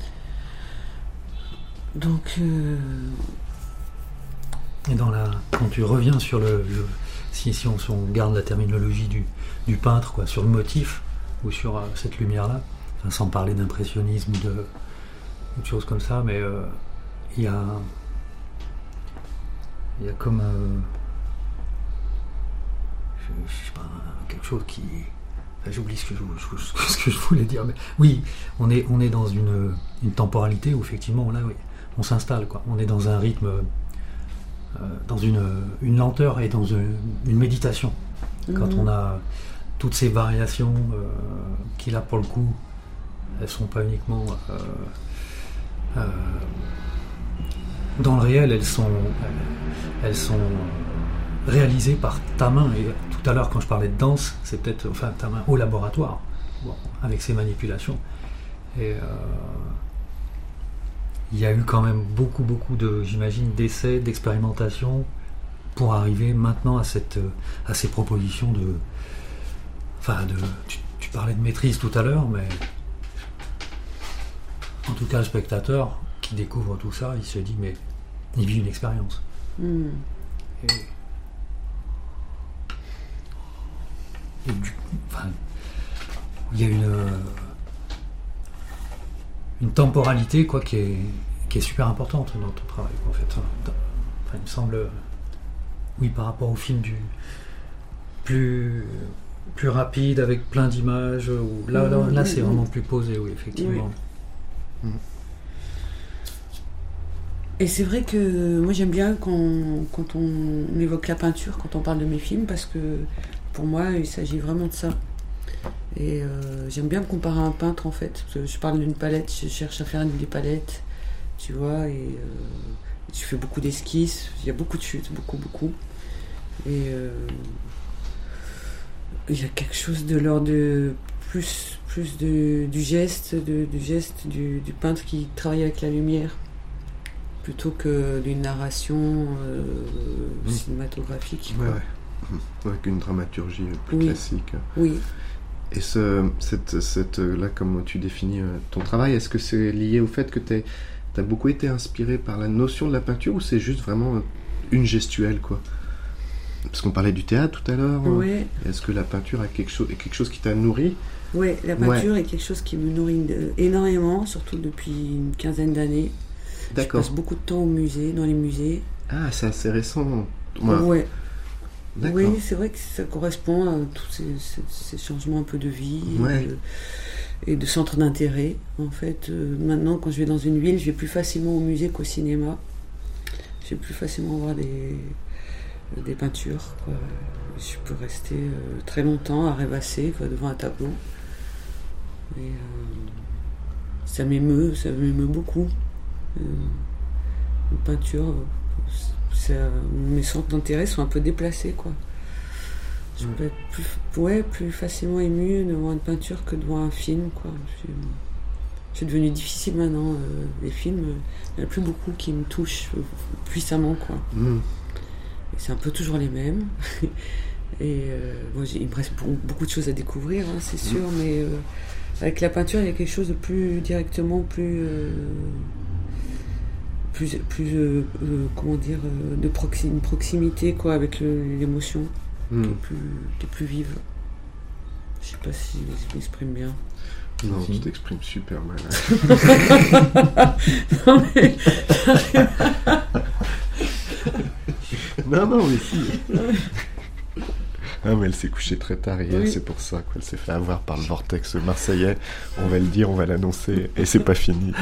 Donc. Euh, Et dans la, quand tu reviens sur le, le- si, si, on, si on garde la terminologie du, du peintre, quoi, sur le motif ou sur euh, cette lumière-là, enfin, sans parler d'impressionnisme ou de, ou de choses comme ça, mais euh, il y a, il y a comme, euh, je, je sais pas, quelque chose qui... Enfin, j'oublie ce que je, je, ce que je voulais dire. Mais oui, on est, on est dans une, une temporalité où effectivement, là, oui, on s'installe, quoi. On est dans un rythme, euh, dans une, une lenteur et dans une, une méditation. Mmh. Quand on a toutes ces variations euh, qui, là, pour le coup, elles sont pas uniquement... Euh, euh, dans le réel, elles sont, elles, elles sont réalisées par ta main. Et tout à l'heure, quand je parlais de danse, c'est peut-être enfin ta main au laboratoire, bon, avec ces manipulations. Et euh, il y a eu quand même beaucoup, beaucoup de, j'imagine, d'essais, d'expérimentations pour arriver maintenant à cette, à ces propositions de, enfin, de, tu, tu parlais de maîtrise tout à l'heure, mais en tout cas, le spectateur qui découvre tout ça, il se dit, mais il vit une expérience. Mmh. Et, et du, enfin, il y a une, une temporalité, quoi, qui est, qui est super importante dans ton travail, en fait. Enfin, il me semble, oui, par rapport au film du plus, plus rapide, avec plein d'images, où, là, là, là, c'est vraiment plus posé, oui, effectivement. Oui. Mmh. Et c'est vrai que moi j'aime bien quand, quand on évoque la peinture, quand on parle de mes films, parce que pour moi il s'agit vraiment de ça. Et euh, j'aime bien me comparer à un peintre en fait. Parce que je parle d'une palette, je cherche à faire des palettes, tu vois, et euh, je fais beaucoup d'esquisses, il y a beaucoup de chutes, beaucoup, beaucoup. Et euh, il y a quelque chose de l'ordre de plus, plus de, du geste, de, du geste du, du peintre qui travaille avec la lumière, plutôt que d'une narration euh, mmh. cinématographique. Ouais, ouais. Avec une dramaturgie plus oui. classique. Oui. Et ce, cette, cette, là, comme tu définis euh, ton travail, est-ce que c'est lié au fait que tu as beaucoup été inspiré par la notion de la peinture, ou c'est juste vraiment une gestuelle, quoi? Parce qu'on parlait du théâtre tout à l'heure. Oui. Est-ce que la peinture a quelque chose, est quelque chose qui t'a nourri? Oui, la peinture ouais. est quelque chose qui me nourrit énormément, surtout depuis une quinzaine d'années. D'accord. Je passe beaucoup de temps au musée, dans les musées. Ah, c'est assez récent. Ouais. ouais. D'accord. Oui, c'est vrai que ça correspond à tous ces, ces, ces changements un peu de vie ouais. et, de, et de centre d'intérêt. En fait, euh, maintenant, quand je vais dans une ville, je vais plus facilement au musée qu'au cinéma. Je vais plus facilement voir des, des peintures, quoi. Je peux rester euh, très longtemps à rêvasser, quoi, devant un tableau. Et, euh, ça m'émeut, ça m'émeut beaucoup. Euh, une peinture, ça, mes centres d'intérêt sont un peu déplacés, quoi. Je peux être plus, ouais, plus facilement ému devant une peinture que devant un film, quoi. C'est devenu difficile maintenant. Euh, les films, il n'y en a plus beaucoup qui me touchent euh, puissamment, quoi. Mm. Et c'est un peu toujours les mêmes. Et euh, bon, il me reste beaucoup de choses à découvrir, hein, c'est sûr, mm. mais euh, avec la peinture, il y a quelque chose de plus directement, plus. Euh, plus, plus euh, euh, comment dire, euh, de proxi- une proximité, quoi, avec le, l'émotion, mm. qui, est plus, qui est plus vive. Je sais pas si je m'exprime bien. Non, si. Tu t'exprimes super mal. non, mais... non, non, mais si. Ah, mais elle s'est couchée très tard hier, oui. C'est pour ça qu'elle s'est fait avoir par le vortex marseillais. On va le dire, on va l'annoncer, et c'est pas fini.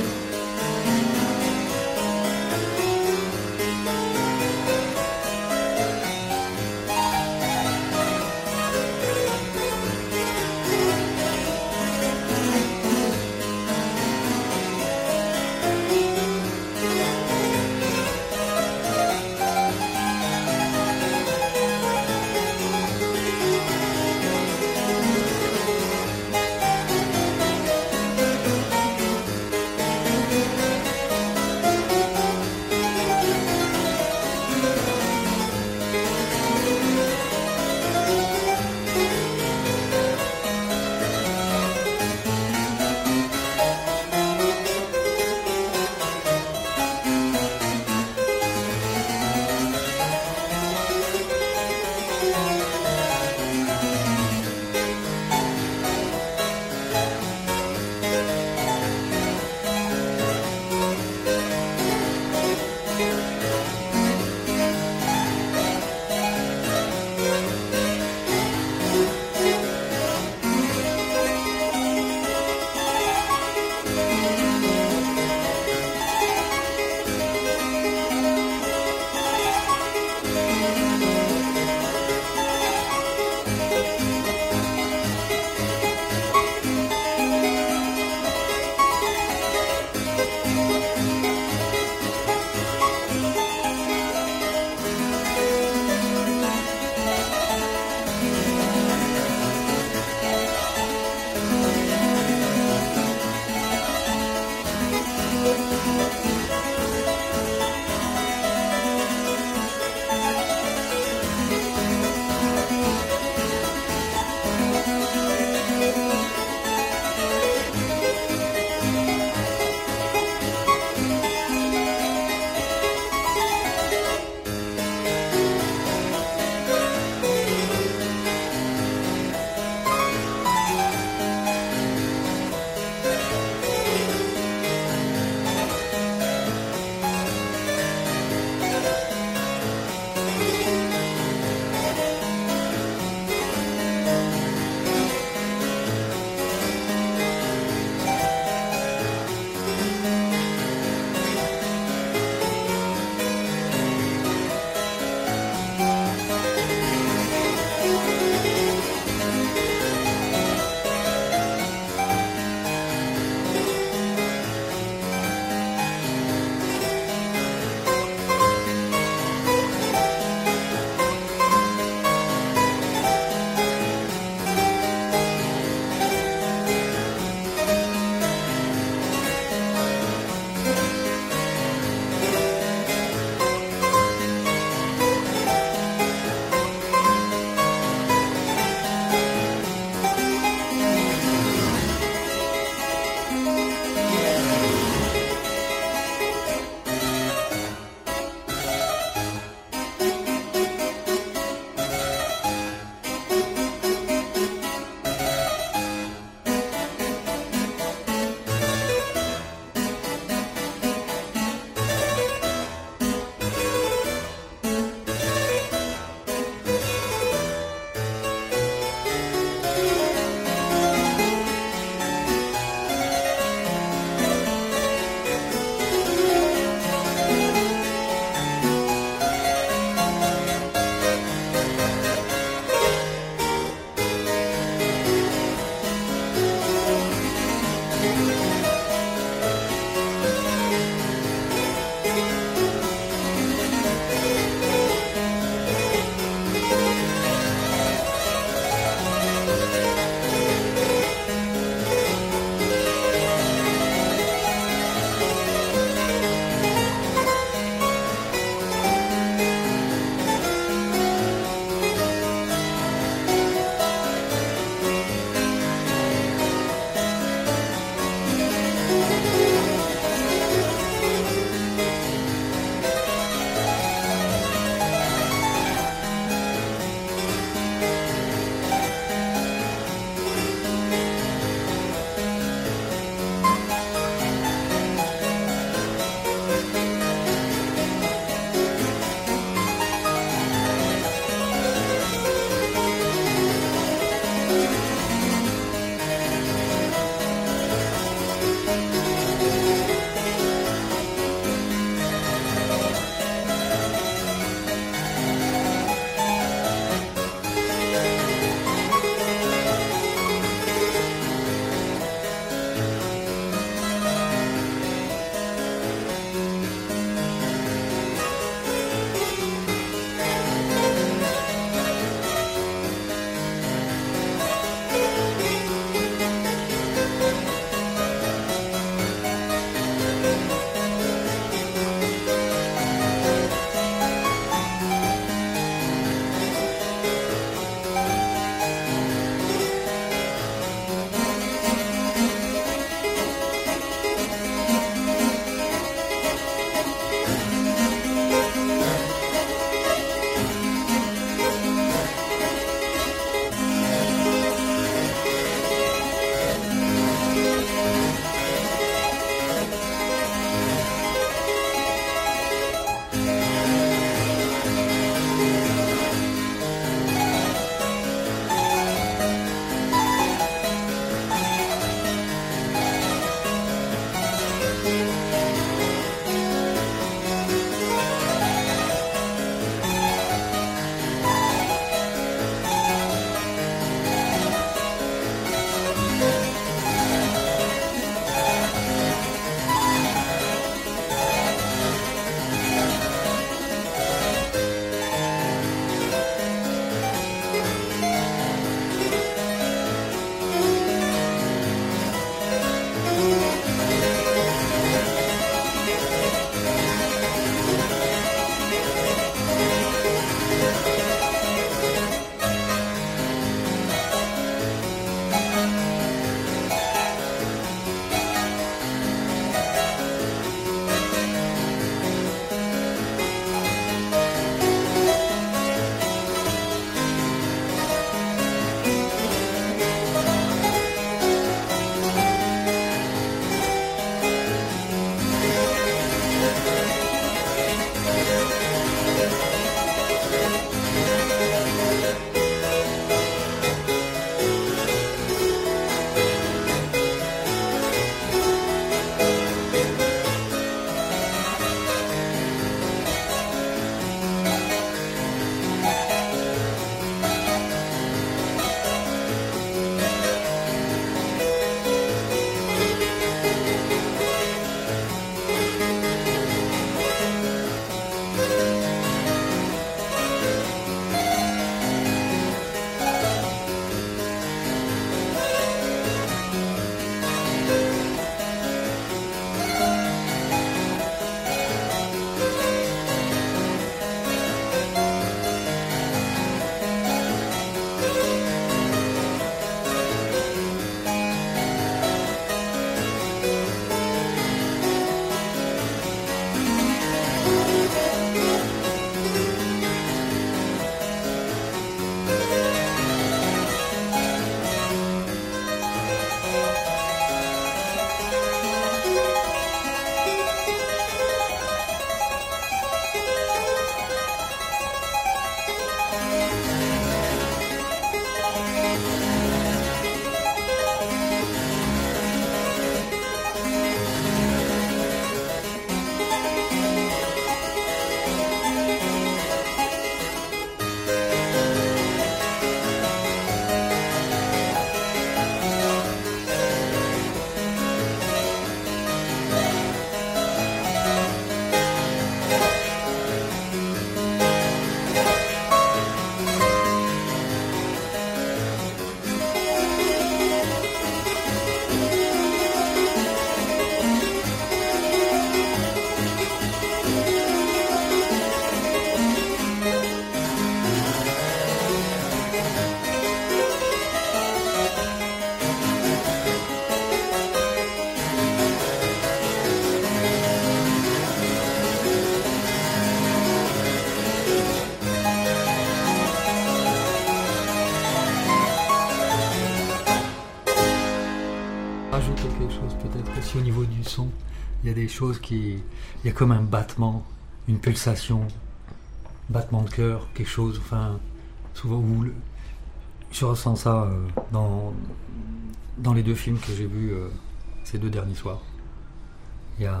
aussi au niveau du son. Il y a des choses qui... Il y a comme un battement, une pulsation, battement de cœur, quelque chose, enfin, souvent où le- je ressens ça euh, dans, dans les deux films que j'ai vus euh, ces deux derniers soirs. Il y a...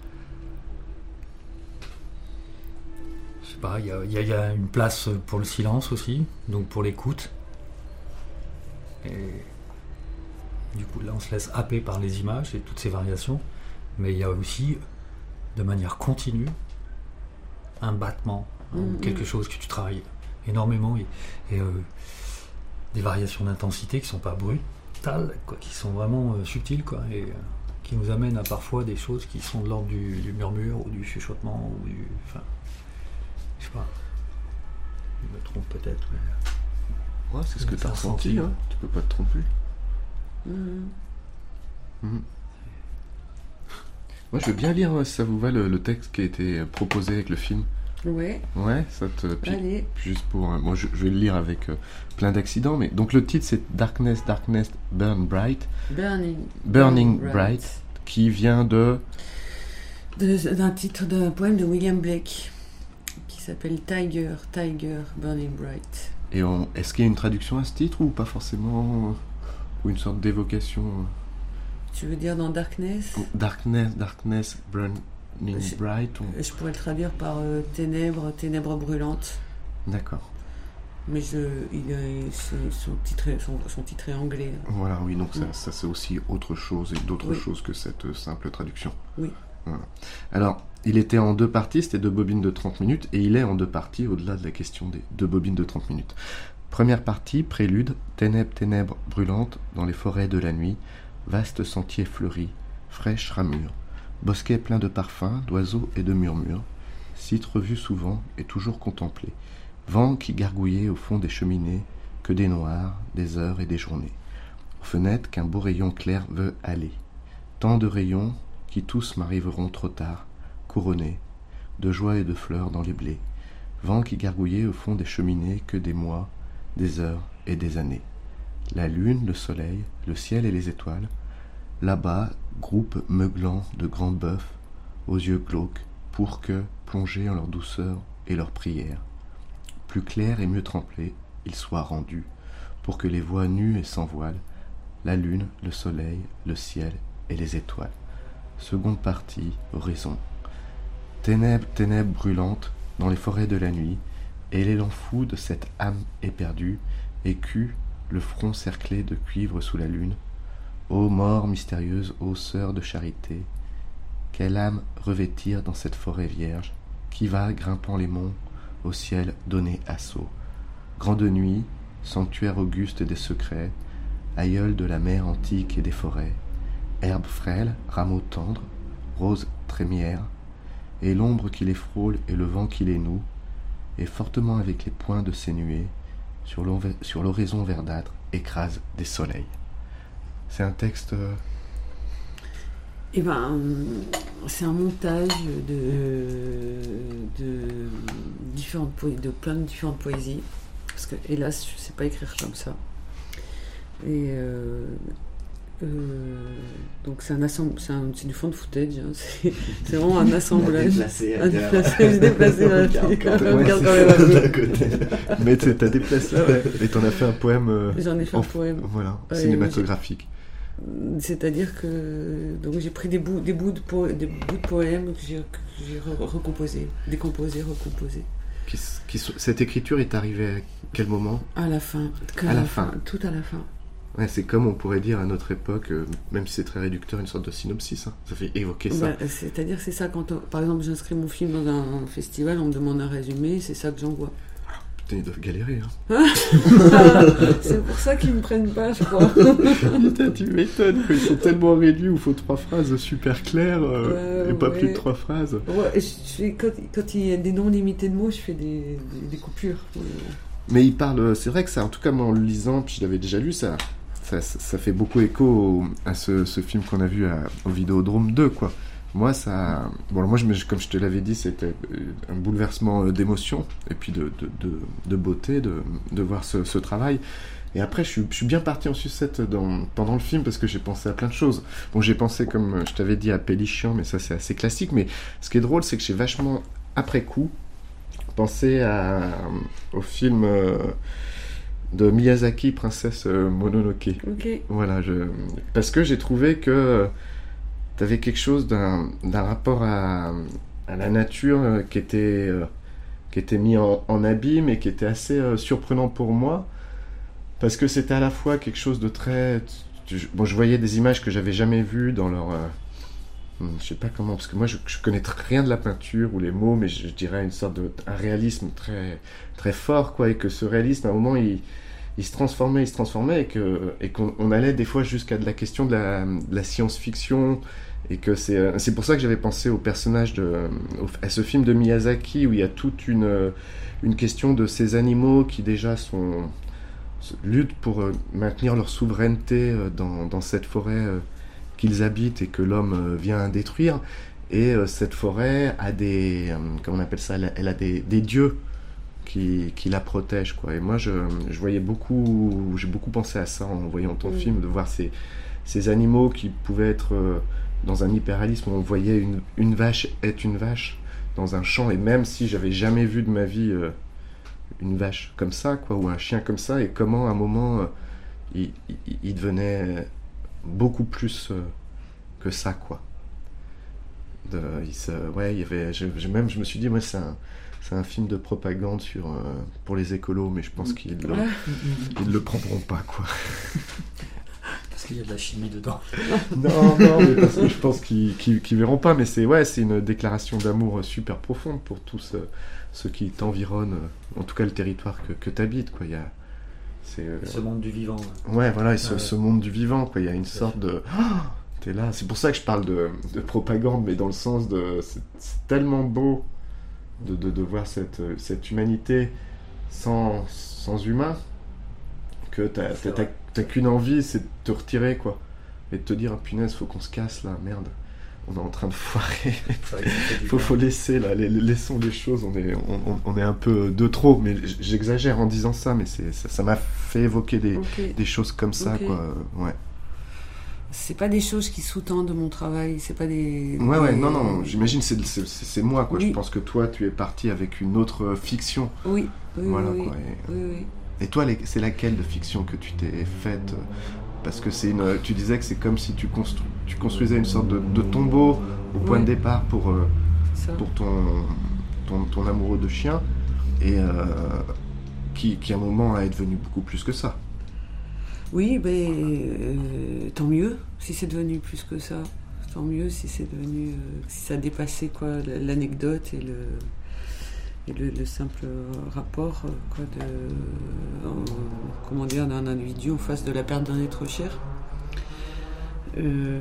Je sais pas, il y a, il y a- il y a une place pour le silence aussi, donc pour l'écoute. Et du coup, là, on se laisse happer par les images et toutes ces variations. Mais il y a aussi, de manière continue, un battement, hein, Mhm. quelque chose que tu travailles énormément et, et, euh, des variations d'intensité qui sont pas brutales, quoi, qui sont vraiment euh, subtiles, quoi, et euh, qui nous amènent à parfois des choses qui sont de l'ordre du, du murmure ou du chuchotement ou du, enfin, je sais pas. Je me trompe peut-être. Mais... Ouais, c'est ce que C'est tu as un ressenti, sentiment. hein. Tu peux pas te tromper. Mhm. Mhm. Moi, je veux bien lire, si ça vous va, le, le texte qui a été proposé avec le film. Ouais, Ouais, ça te. Puis, allez. juste pour. euh, moi, je, je vais le lire avec euh, plein d'accidents, mais donc le titre c'est Darkness, Darkness, Burn Bright, Burning. Burning Bright, qui vient de. De- D'un titre d'un poème de William Blake qui s'appelle Tiger, Tiger, Burning Bright. Et on- est-ce qu'il y a une traduction à ce titre ou pas forcément, euh, ou une sorte d'évocation euh, Tu veux dire dans Darkness? Darkness, Darkness, Burning Je- Bright ou... Je pourrais le traduire par euh, ténèbres, ténèbres brûlantes. D'accord. Mais je, il est, c'est- son, titre est, son, son titre est anglais. Voilà, oui, donc ça, Mm. ça c'est aussi autre chose et d'autres Oui. choses que cette euh, simple traduction. Oui. Voilà. Alors, il était en deux parties, c'était deux bobines de trente minutes, et il est en deux parties au-delà de la question des deux bobines de trente minutes. Première partie, prélude, ténèbres, ténèbres brûlantes dans les forêts de la nuit, vaste sentier fleuri, fraîche ramure, bosquet plein de parfums, d'oiseaux et de murmures, site revu souvent et toujours contemplé, vent qui gargouillait au fond des cheminées, que des noirs, des heures et des journées, aux fenêtres qu'un beau rayon clair veut aller, tant de rayons qui tous m'arriveront trop tard, couronnés, de joie et de fleurs dans les blés, vent qui gargouillait au fond des cheminées, que des mois, des heures et des années. La lune, le soleil, le ciel et les étoiles, là-bas, groupe meuglant de grands bœufs, aux yeux glauques, pour que, plongés en leur douceur et leur prière, plus clairs et mieux trempés, ils soient rendus, pour que les voix nues et sans voile, la lune, le soleil, le ciel et les étoiles. Seconde partie, horizon. Ténèbres, ténèbres brûlantes dans les forêts de la nuit, et l'élan fou de cette âme éperdue, écue, le front cerclé de cuivre sous la lune. Ô mort mystérieuse, ô sœur de charité, quelle âme revêtir dans cette forêt vierge, qui va, grimpant les monts, au ciel donner assaut. Grande nuit, sanctuaire auguste des secrets, aïeul de la mer antique et des forêts, herbe frêle, rameaux tendres, roses trémières, et l'ombre qui les frôle et le vent qui les noue, et fortement avec les poings de ces nuées, sur l'horizon sur l'horizon verdâtre, écrase des soleils. C'est un texte... euh, Eh ben, euh, c'est un montage de, de, différentes poé- de plein de différentes poésies. Parce que, hélas, je ne sais pas écrire comme ça. Et euh, euh, donc, c'est un assemble, c'est, un, c'est du fond de footage. Hein. C'est, c'est vraiment un assemblage. Déplacé, Un déplacé, je déplacé la fille. Ouais, Regarde c'est quand même un peu. à côté. Mais t'as t'as déplacé, ouais. Et t'en as fait un poème... euh, J'en ai fait en- un poème. Voilà, Ouais, cinématographique. C'est-à-dire que donc j'ai pris des bouts, des bouts de, po- des bouts de poèmes que j'ai, que j'ai re- recomposés, décomposés, recomposés. Qui s- qui s- cette écriture est arrivée à quel moment? À la fin. Que À la fin. Tout à la fin. Ouais, c'est comme on pourrait dire à notre époque, euh, même si c'est très réducteur, une sorte de synopsis. Hein. Ça fait évoquer ça. Bah, c'est-à-dire c'est ça quand on- par exemple j'inscris mon film dans un festival, on me demande un résumé, c'est ça que j'envoie. Putain, ils doivent galérer. Hein. C'est pour ça qu'ils me prennent pas, je crois. Putain, tu m'étonnes. Ils sont tellement réduits où il faut trois phrases super claires euh, Ouais, et pas ouais. plus de trois phrases. Ouais, je fais, quand, quand il y a des noms limités de mots, je fais des, des, des coupures. Mais il parle, c'est vrai que ça, en tout cas, moi en le lisant, puis je l'avais déjà lu, ça, ça, ça, ça fait beaucoup écho au- à ce, ce film qu'on a vu à, au Vidéodrome deux, quoi. moi, ça, bon, moi, je, me- comme je te l'avais dit, c'était un bouleversement d'émotion et puis de, de, de, de beauté de, de voir ce, ce travail. Et après, je suis, je suis bien parti en sucette dans, pendant le film parce que j'ai pensé à plein de choses. Bon, j'ai pensé, comme je t'avais dit, à Pélichian, mais ça, c'est assez classique. Mais ce qui est drôle, c'est que j'ai vachement, après coup, pensé à, au film euh, de Miyazaki, Princesse Mononoke. Ok. Voilà, je... parce que j'ai trouvé que tu avais quelque chose d'un, d'un rapport à, à la nature euh, qui était, euh, qui était mis en, en abîme et qui était assez euh, surprenant pour moi, parce que c'était à la fois quelque chose de très... tu- Bon, je voyais des images que j'avais jamais vues dans leur... euh, hmm, je sais pas comment, parce que moi je, je connais tr- rien de la peinture ou les mots, mais je, je dirais une sorte de... un réalisme très, très fort, quoi, et que ce réalisme, à un moment, il il se transformait, il se transformait, et que et qu'on on allait des fois jusqu'à de la question de la, de la science-fiction, et que c'est euh, c'est pour ça que j'avais pensé au personnage de au- à ce film de Miyazaki où il y a toute une euh, une question de ces animaux qui déjà sont se- luttent pour euh, maintenir leur souveraineté euh, dans dans cette forêt euh, qu'ils habitent et que l'homme euh, vient détruire, et euh, cette forêt a des euh, comment on appelle ça, elle a, elle a des, des dieux qui, qui la protège, quoi. Et moi je, je voyais beaucoup, j'ai beaucoup pensé à ça en voyant ton Mm. film, de voir ces, ces animaux qui pouvaient être euh, dans un hyperréalisme où on voyait une, une vache être une vache dans un champ, et même si j'avais jamais vu de ma vie euh, une vache comme ça, quoi, ou un chien comme ça, et comment à un moment euh, il, il, il devenait beaucoup plus euh, que ça, quoi. De, il se, ouais, il y avait, je, je- même je me suis dit, moi c'est un c'est un film de propagande sur, euh, pour les écolos, mais je pense qu'ils le, Ouais. ils le prendront pas, quoi. Parce qu'il y a de la chimie dedans. Non, non, mais parce que je pense qu'ils, qu'ils, qu'ils verront pas, mais c'est, ouais, c'est une déclaration d'amour super profonde pour tous euh, ceux qui t'environnent, euh, en tout cas le territoire que, que t'habites, quoi. Il y a, c'est, euh, Ce monde du vivant. ouais. ouais, voilà, et ce, Ouais. ce monde du vivant, quoi. Il y a une Tout à sorte fait. de... Ah, t'es là. C'est pour ça que je parle de, de propagande, mais dans le sens de... C'est, c'est tellement beau de, de, de voir cette, cette humanité sans, sans humain, que t'as, C'est t'as, t'as, vrai. t'as qu'une envie, c'est de te retirer, quoi. Et de te dire, ah, punaise, faut qu'on se casse, là, merde. On est en train de foirer. C'est vrai que ça fait du faut, bien. faut laisser, là, les- laissons les choses. On est, on, on- on est un peu de trop, mais j- j'exagère en disant ça, mais c'est, ça, ça m'a fait évoquer des, Ok. des choses comme ça, Ok. quoi. euh, Ouais. C'est pas des choses qui sous-tendent mon travail, c'est pas des. Ouais, ouais, des- non, non, j'imagine c'est, c'est, c'est c'est moi, quoi. Oui. Je pense que toi, tu es parti avec une autre euh, fiction. Oui, oui, Voilà, oui, quoi. Et, oui, oui. et toi, les- c'est laquelle de fiction que tu t'es faite euh, Parce que c'est une, tu disais que c'est comme si tu, constru- tu construisais une sorte de, de tombeau au point Ouais. de départ pour, euh, Ça. pour ton, ton, ton amoureux de chien, et euh, qui, qui à un moment est devenu beaucoup plus que ça. Oui, ben euh, tant mieux si c'est devenu plus que ça. Tant mieux si c'est devenu, euh, si ça a dépassé quoi, l- l'anecdote et le et le, le simple rapport euh, quoi de euh, comment dire d'un individu en face de la perte d'un être cher. Euh,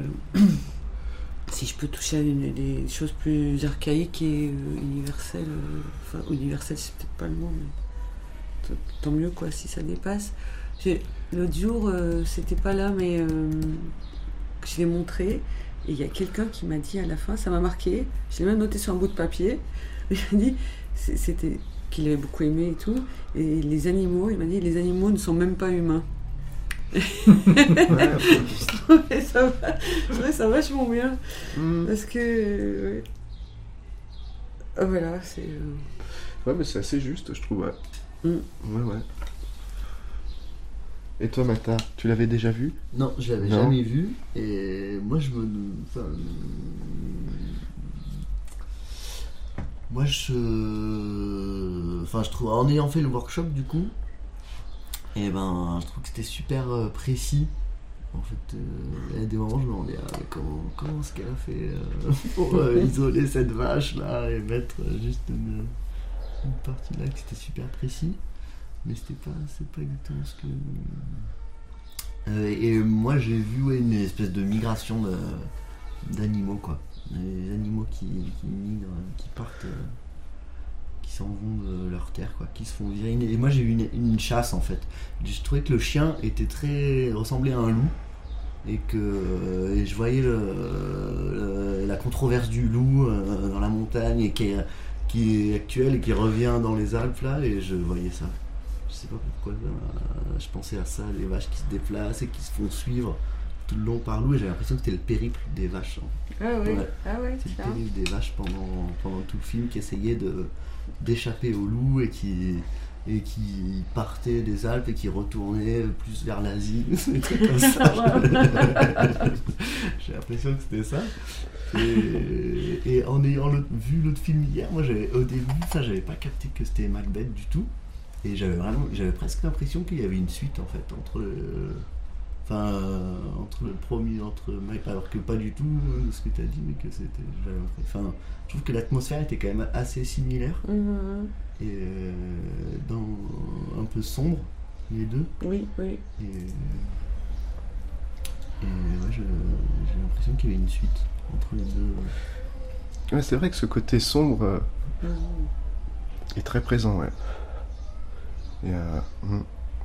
si je peux toucher à une- des choses plus archaïques et euh, universelles, euh, enfin universelles c'est peut-être pas le mot, mais t- tant mieux quoi si ça dépasse. J'ai- L'autre jour, euh, c'était pas là, mais euh, je l'ai montré. Et il y a quelqu'un qui m'a dit à la fin, ça m'a marqué. Je l'ai même noté sur un bout de papier. Il m'a dit c'est- c'était qu'il avait beaucoup aimé et tout. Et les animaux, il m'a dit les animaux ne sont même pas humains. je, trouvais ça, va- je trouvais ça vachement bien. Mm. Parce que. euh, ouais. Ah, voilà, c'est. euh, Ouais, mais c'est assez juste, je trouve. Ouais, Mm. ouais. ouais. Et toi, Mata, tu l'avais déjà vu? Non, je l'avais Non. jamais vu. Et moi, je me. Enfin, moi, je. Enfin, je trouve. En ayant fait le workshop, du coup, et ben, je trouve que c'était super euh, précis. En fait, euh, il y a des moments, je me demandais ah, mais comment, comment est-ce qu'elle a fait euh, pour euh, isoler cette vache là et mettre euh, juste une, une partie là, que c'était super précis. Mais c'était pas, c'est pas exactement ce que. Euh, et moi j'ai vu ouais, une espèce de migration de, d'animaux quoi. Des animaux qui, qui migrent, qui partent, euh, qui s'en vont de leur terre quoi, qui se font virer. Et moi j'ai eu une, une chasse en fait. Je trouvais que le chien était très ressemblait à un loup. et que et je voyais le, le, la controverse du loup euh, dans la montagne et qui est, qui est actuelle et qui revient dans les Alpes là, et je voyais ça. Je sais pas pourquoi, euh, je pensais à ça, les vaches qui se déplacent et qui se font suivre tout le long par loup, et j'avais l'impression que c'était le périple des vaches. Hein. Ah oui, Ouais. ah ouais, C'est le tiens. périple des vaches pendant, pendant tout le film, qui essayait de, d'échapper au loup et qui, et qui partait des Alpes et qui retournait plus vers l'Asie, des trucs comme ça. J'ai l'impression que c'était ça. Et, et en ayant l'autre- vu l'autre film hier, moi j'avais au début, enfin j'avais pas capté que c'était Macbeth du tout, et j'avais vraiment, j'avais presque l'impression qu'il y avait une suite en fait entre le, enfin euh, entre le premier, entre Macbeth, alors que pas du tout euh, ce que tu as dit, mais que c'était, j'avais l'impression- enfin je trouve que l'atmosphère était quand même assez similaire Mhm. et euh, dans un peu sombre les deux. Oui, oui. Et, et ouais, je- j'ai l'impression qu'il y avait une suite entre les deux. Ouais, c'est vrai que ce côté sombre euh, Mhm. est très présent, ouais. Et, euh, mm.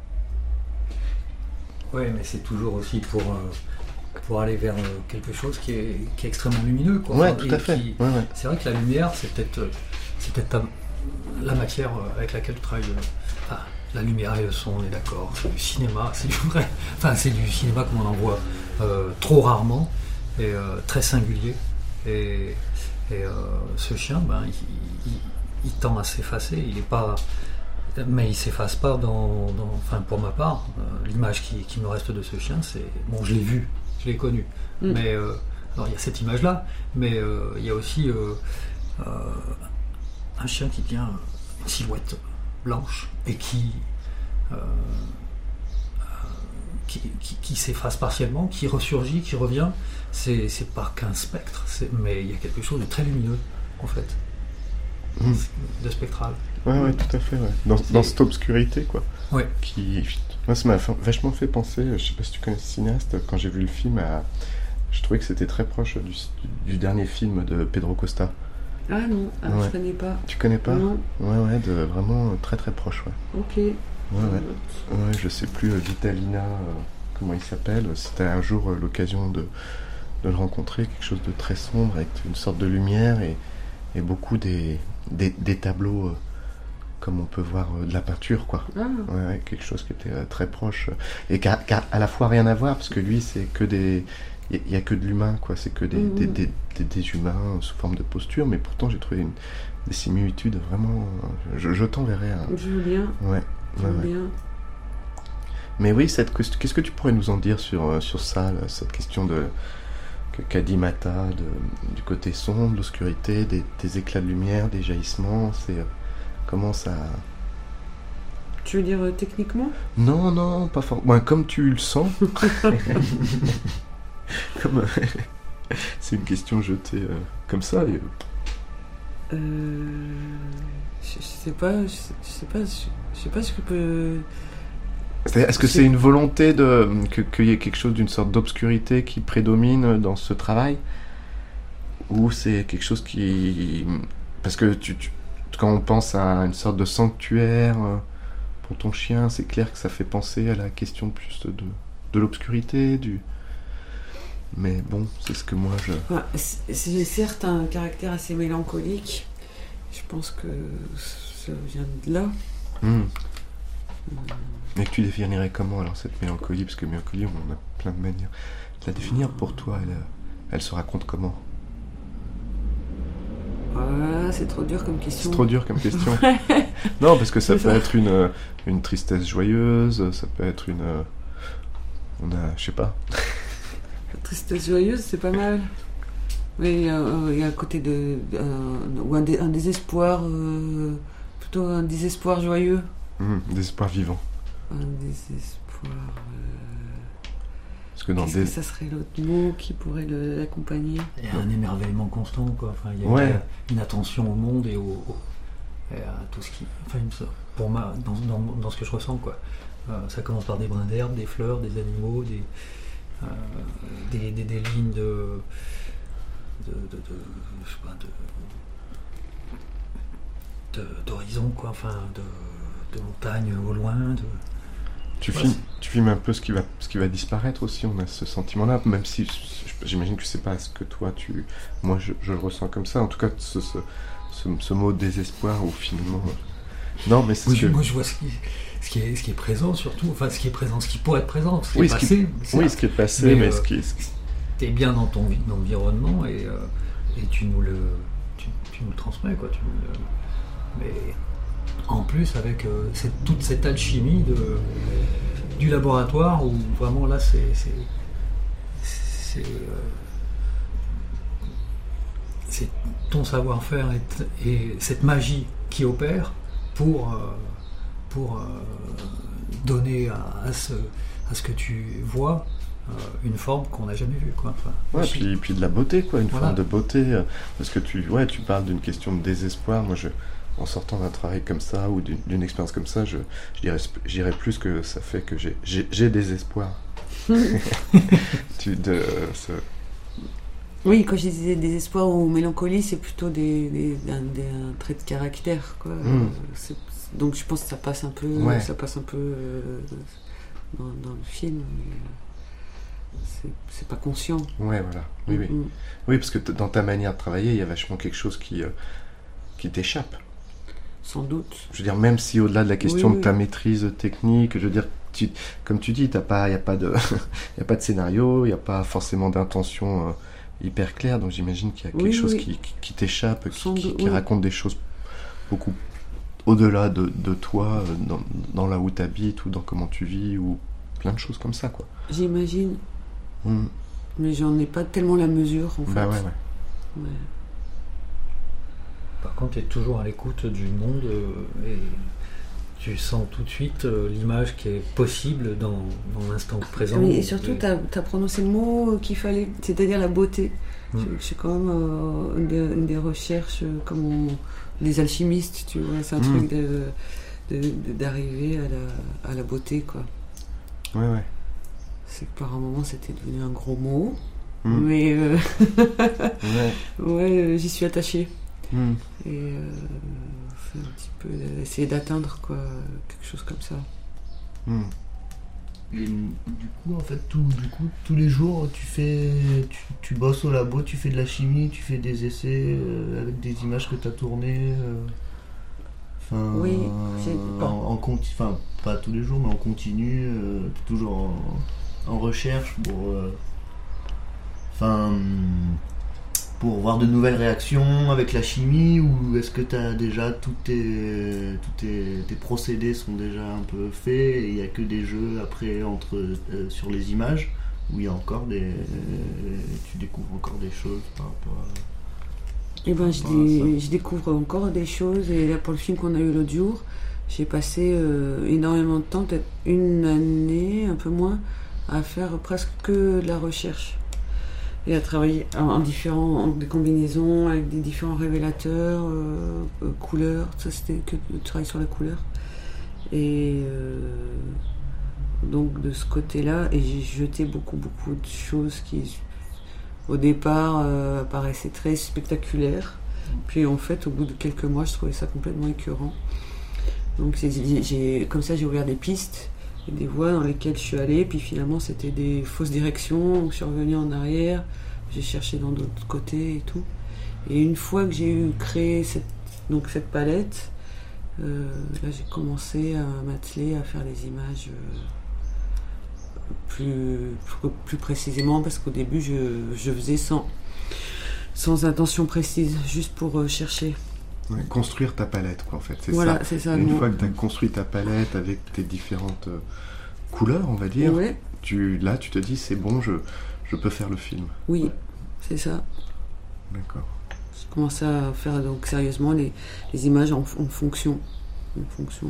Oui, mais c'est toujours aussi pour, euh, pour aller vers euh, quelque chose qui est, qui est extrêmement lumineux. Quoi. Ouais, Enfin, tout à et fait. qui- Ouais, ouais. C'est vrai que la lumière, c'est peut-être, euh, c'est peut-être ta- la matière euh, avec laquelle tu travailles. euh, Enfin, la lumière et le son, on est d'accord. C'est du cinéma, c'est du vrai. Enfin, c'est du cinéma comme on en voit euh, trop rarement et euh, très singulier. Et, et euh, ce chien, ben, il, il- il tend à s'effacer. Il est pas. Mais il s'efface pas dans, dans- enfin pour ma part, euh, l'image qui, qui me reste de ce chien, c'est bon, je l'ai vu, je l'ai connu, Mm. mais euh, alors il y a cette image-là, mais euh, il y a aussi euh, euh, un chien qui devient une silhouette blanche et qui euh, euh, qui, qui- qui s'efface partiellement, qui ressurgit, qui revient. C'est c'est pas qu'un spectre, c'est- mais il y a quelque chose de très lumineux en fait, Mm. de spectral. Ouais, ouais, tout à fait, ouais. Dans, dans cette obscurité, quoi. Ouais. Qui, moi, ça m'a fa- vachement fait penser, je sais pas si tu connais ce cinéaste, quand j'ai vu le film, à, je trouvais que c'était très proche du, du dernier film de Pedro Costa. Ah non, ah, Ouais. je connais pas. Tu connais pas? Non, Ouais, ouais, de vraiment très très proche, ouais. ok. Ouais, ouais. Ouais, je sais plus, euh, Vitalina, euh, comment il s'appelle. Si t'as un jour euh, l'occasion de, de le rencontrer, quelque chose de très sombre, avec une sorte de lumière et, et beaucoup des, des, des tableaux, euh, comme on peut voir euh, de la peinture, quoi. Ah, Ouais, ouais, quelque chose qui était euh, très proche. Et qui a, qui a à la fois rien à voir, parce que lui, c'est que des. Il n'y a, a que de l'humain, quoi. C'est que des, Mhm. des, des, des, des humains sous forme de posture, mais pourtant, j'ai trouvé une, des similitudes vraiment. euh, Je, je t'enverrai un. je veux bien, Ouais. je ouais, veux ouais. bien. Mais oui, cette, qu'est-ce que tu pourrais nous en dire sur, euh, sur ça, là, cette question de que- qu'a dit Mata, de, du côté sombre, de l'obscurité, des, des éclats de lumière, des jaillissements, c'est euh, comment ça... Tu veux dire euh, techniquement? Non, non, pas forcément. Ouais, comme tu le sens. Comme, euh, c'est une question jetée euh, comme ça. Et, Euh, je, je sais pas, je sais, je sais pas, je, je sais pas ce que peut. c'est- est-ce que c'est une volonté de que- qu'il y ait quelque chose d'une sorte d'obscurité qui prédomine dans ce travail, ou c'est quelque chose qui, parce que tu, tu- quand on pense à une sorte de sanctuaire euh, pour ton chien, c'est clair que ça fait penser à la question plus de de l'obscurité, du. Mais bon, c'est ce que moi je. Enfin, c'est c'est certes un caractère assez mélancolique. Je pense que ça vient de là. Hmm. Mais que tu définirais comment alors cette mélancolie? Parce que mélancolie, on a plein de manières de la définir. Pour toi, elle, elle se raconte comment? Ah, c'est trop dur comme question. C'est trop dur comme question. Non, parce que ça peut être une, euh, une tristesse joyeuse, ça peut être une... euh, On a, je sais pas. La tristesse joyeuse, c'est pas mal. Mais euh, il y a un côté de. euh, ou un, dé- un désespoir. euh, plutôt un désespoir joyeux. Hmm, désespoir vivant. Un désespoir. euh, Parce que dans Qu'est-ce des... que ça serait l'autre mot qui pourrait le- l'accompagner? Il y a un émerveillement constant, quoi. Enfin, il y a Ouais. une, une attention au monde et, au, au- et à tout ce qui. Enfin, une sorte- pour moi, dans, dans, dans ce que je ressens, quoi. Euh, ça commence par des brins d'herbe, des fleurs, des animaux, des, euh, des, des, des lignes de. de, de, de je sais pas, de. de- d'horizon, quoi. Enfin, de, de montagne au loin, de. Tu, Ouais, filmes, tu filmes un peu ce qui, va, ce qui va disparaître aussi, on a ce sentiment-là, même si j'imagine que c'est pas ce que toi tu... Moi je, je le ressens comme ça, en tout cas ce, ce, ce, ce mot désespoir ou finalement... Non mais c'est Oui, ce que... moi je vois ce qui, ce, qui est, ce qui est présent surtout, enfin ce qui est présent, ce qui pourrait être présent, ce qui Oui, est ce passé. qui, oui, ce qui est passé, mais, mais, mais euh, ce qui est... Ce qui... T'es bien dans ton vi- environnement et, euh, et tu nous le tu, tu nous le transmets quoi. Tu nous le- mais en plus avec euh, cette- toute cette alchimie de, du laboratoire où vraiment là c'est c'est, c'est, euh, c'est ton savoir-faire et, t- et cette magie qui opère pour, euh, pour euh, donner à, à, ce, à ce que tu vois euh, une forme qu'on n'a jamais vue. Quoi. Enfin, Ouais, aussi. puis, puis de la beauté, quoi, une Voilà. forme de beauté. euh, Parce que tu, ouais, tu parles d'une question de désespoir. Moi, je, en sortant d'un travail comme ça ou d'une, d'une expérience comme ça, je, je, dirais, je dirais plus que ça fait que j'ai, j'ai, j'ai des espoirs. tu, de, ce... Oui, quand je disais désespoir ou mélancolie, c'est plutôt des, des, un, des, un trait de caractère, quoi. Mm. Euh, c'est- donc je pense que ça passe un peu, Ouais. ça passe un peu euh, dans, dans le film. Mais euh, c'est, c'est pas conscient. Ouais, voilà. Oui, oui. Mm. Oui, parce que t- dans ta manière de travailler, il y a vachement quelque chose qui, euh, qui t'échappe. Sans doute. Je veux dire, même si au-delà de la question Oui, de oui. ta maîtrise technique, je veux dire, tu, comme tu dis, il n'y a pas de, y a pas de scénario, il n'y a pas forcément d'intention euh, hyper claire, donc j'imagine qu'il y a quelque Oui, chose oui. qui, qui, qui t'échappe, qui, Sans qui, doute, qui oui. raconte des choses beaucoup au-delà de, de toi, euh, dans, dans là où tu habites, ou dans comment tu vis, ou plein de choses comme ça, quoi. J'imagine, Mm. mais j'en ai pas tellement la mesure en Bah fait. ouais, ouais. Ouais. Par contre, tu es toujours à l'écoute du monde euh, et tu sens tout de suite euh, l'image qui est possible dans, dans l'instant présent. Oui, et surtout, Et- tu as prononcé le mot qu'il fallait, c'est-à-dire la beauté. Mm. Je- C'est quand même euh, une, des, une des recherches, euh, comme on- les alchimistes, tu vois, c'est un Mm. truc de, de- de- d'arriver à la, à la beauté, quoi. Ouais, ouais. C'est que par un moment, c'était devenu un gros mot, Mm. mais euh, Ouais. ouais, euh, j'y suis attachée. Mm. Et euh, c'est un petit peu euh, essayer d'atteindre, quoi, quelque chose comme ça. Mm. Et du coup, en fait, tout, du coup, tous les jours, tu fais, tu, tu bosses au labo, tu fais de la chimie, tu fais des essais euh, avec des images que tu as tournées. euh, Enfin, Oui, j'ai- en, en conti- enfin, pas tous les jours, mais en continu, euh, t'es toujours en, en recherche pour, euh, enfin, pour voir de nouvelles réactions avec la chimie, ou est-ce que t'as déjà tous tes, tous tes, tes procédés sont déjà un peu faits et il n'y a que des jeux après entre euh, sur les images, où il y a encore des, tu découvres encore des choses par rapport à... Eh ben, je, Par rapport à dé- je découvre encore des choses, et là, pour le film qu'on a eu l'autre jour, j'ai passé euh, énormément de temps, peut-être une année, un peu moins, à faire presque que de la recherche. Et à travailler en, en différents, en des combinaisons, avec des différents révélateurs, euh, euh, couleurs, ça c'était que le travail sur la couleur. Et euh, donc de ce côté-là, et j'ai jeté beaucoup, beaucoup de choses qui, au départ, euh, paraissaient très spectaculaires. Puis en fait, au bout de quelques mois, je trouvais ça complètement écœurant. Donc j'ai, j'ai- comme ça, j'ai ouvert des pistes, et des voies dans lesquelles je suis allée. Puis finalement, c'était des fausses directions. Donc je suis revenue en arrière, j'ai cherché dans d'autres côtés et tout. Et une fois que j'ai eu créé cette, donc cette palette, euh, là j'ai commencé à m'atteler à faire des images euh, plus, plus, plus précisément, parce qu'au début, je, je faisais sans, sans intention précise, juste pour euh, chercher. Ouais, construire ta palette, quoi, en fait, c'est Voilà, ça. c'est ça. Et une le fois mot. que tu as construit ta palette avec tes différentes euh, couleurs, on va dire, Ouais, tu, là, tu te dis, c'est bon, je, je peux faire le film. oui, c'est ça. D'accord. J'ai commencé à faire donc sérieusement les, les images en, en fonction, en fonction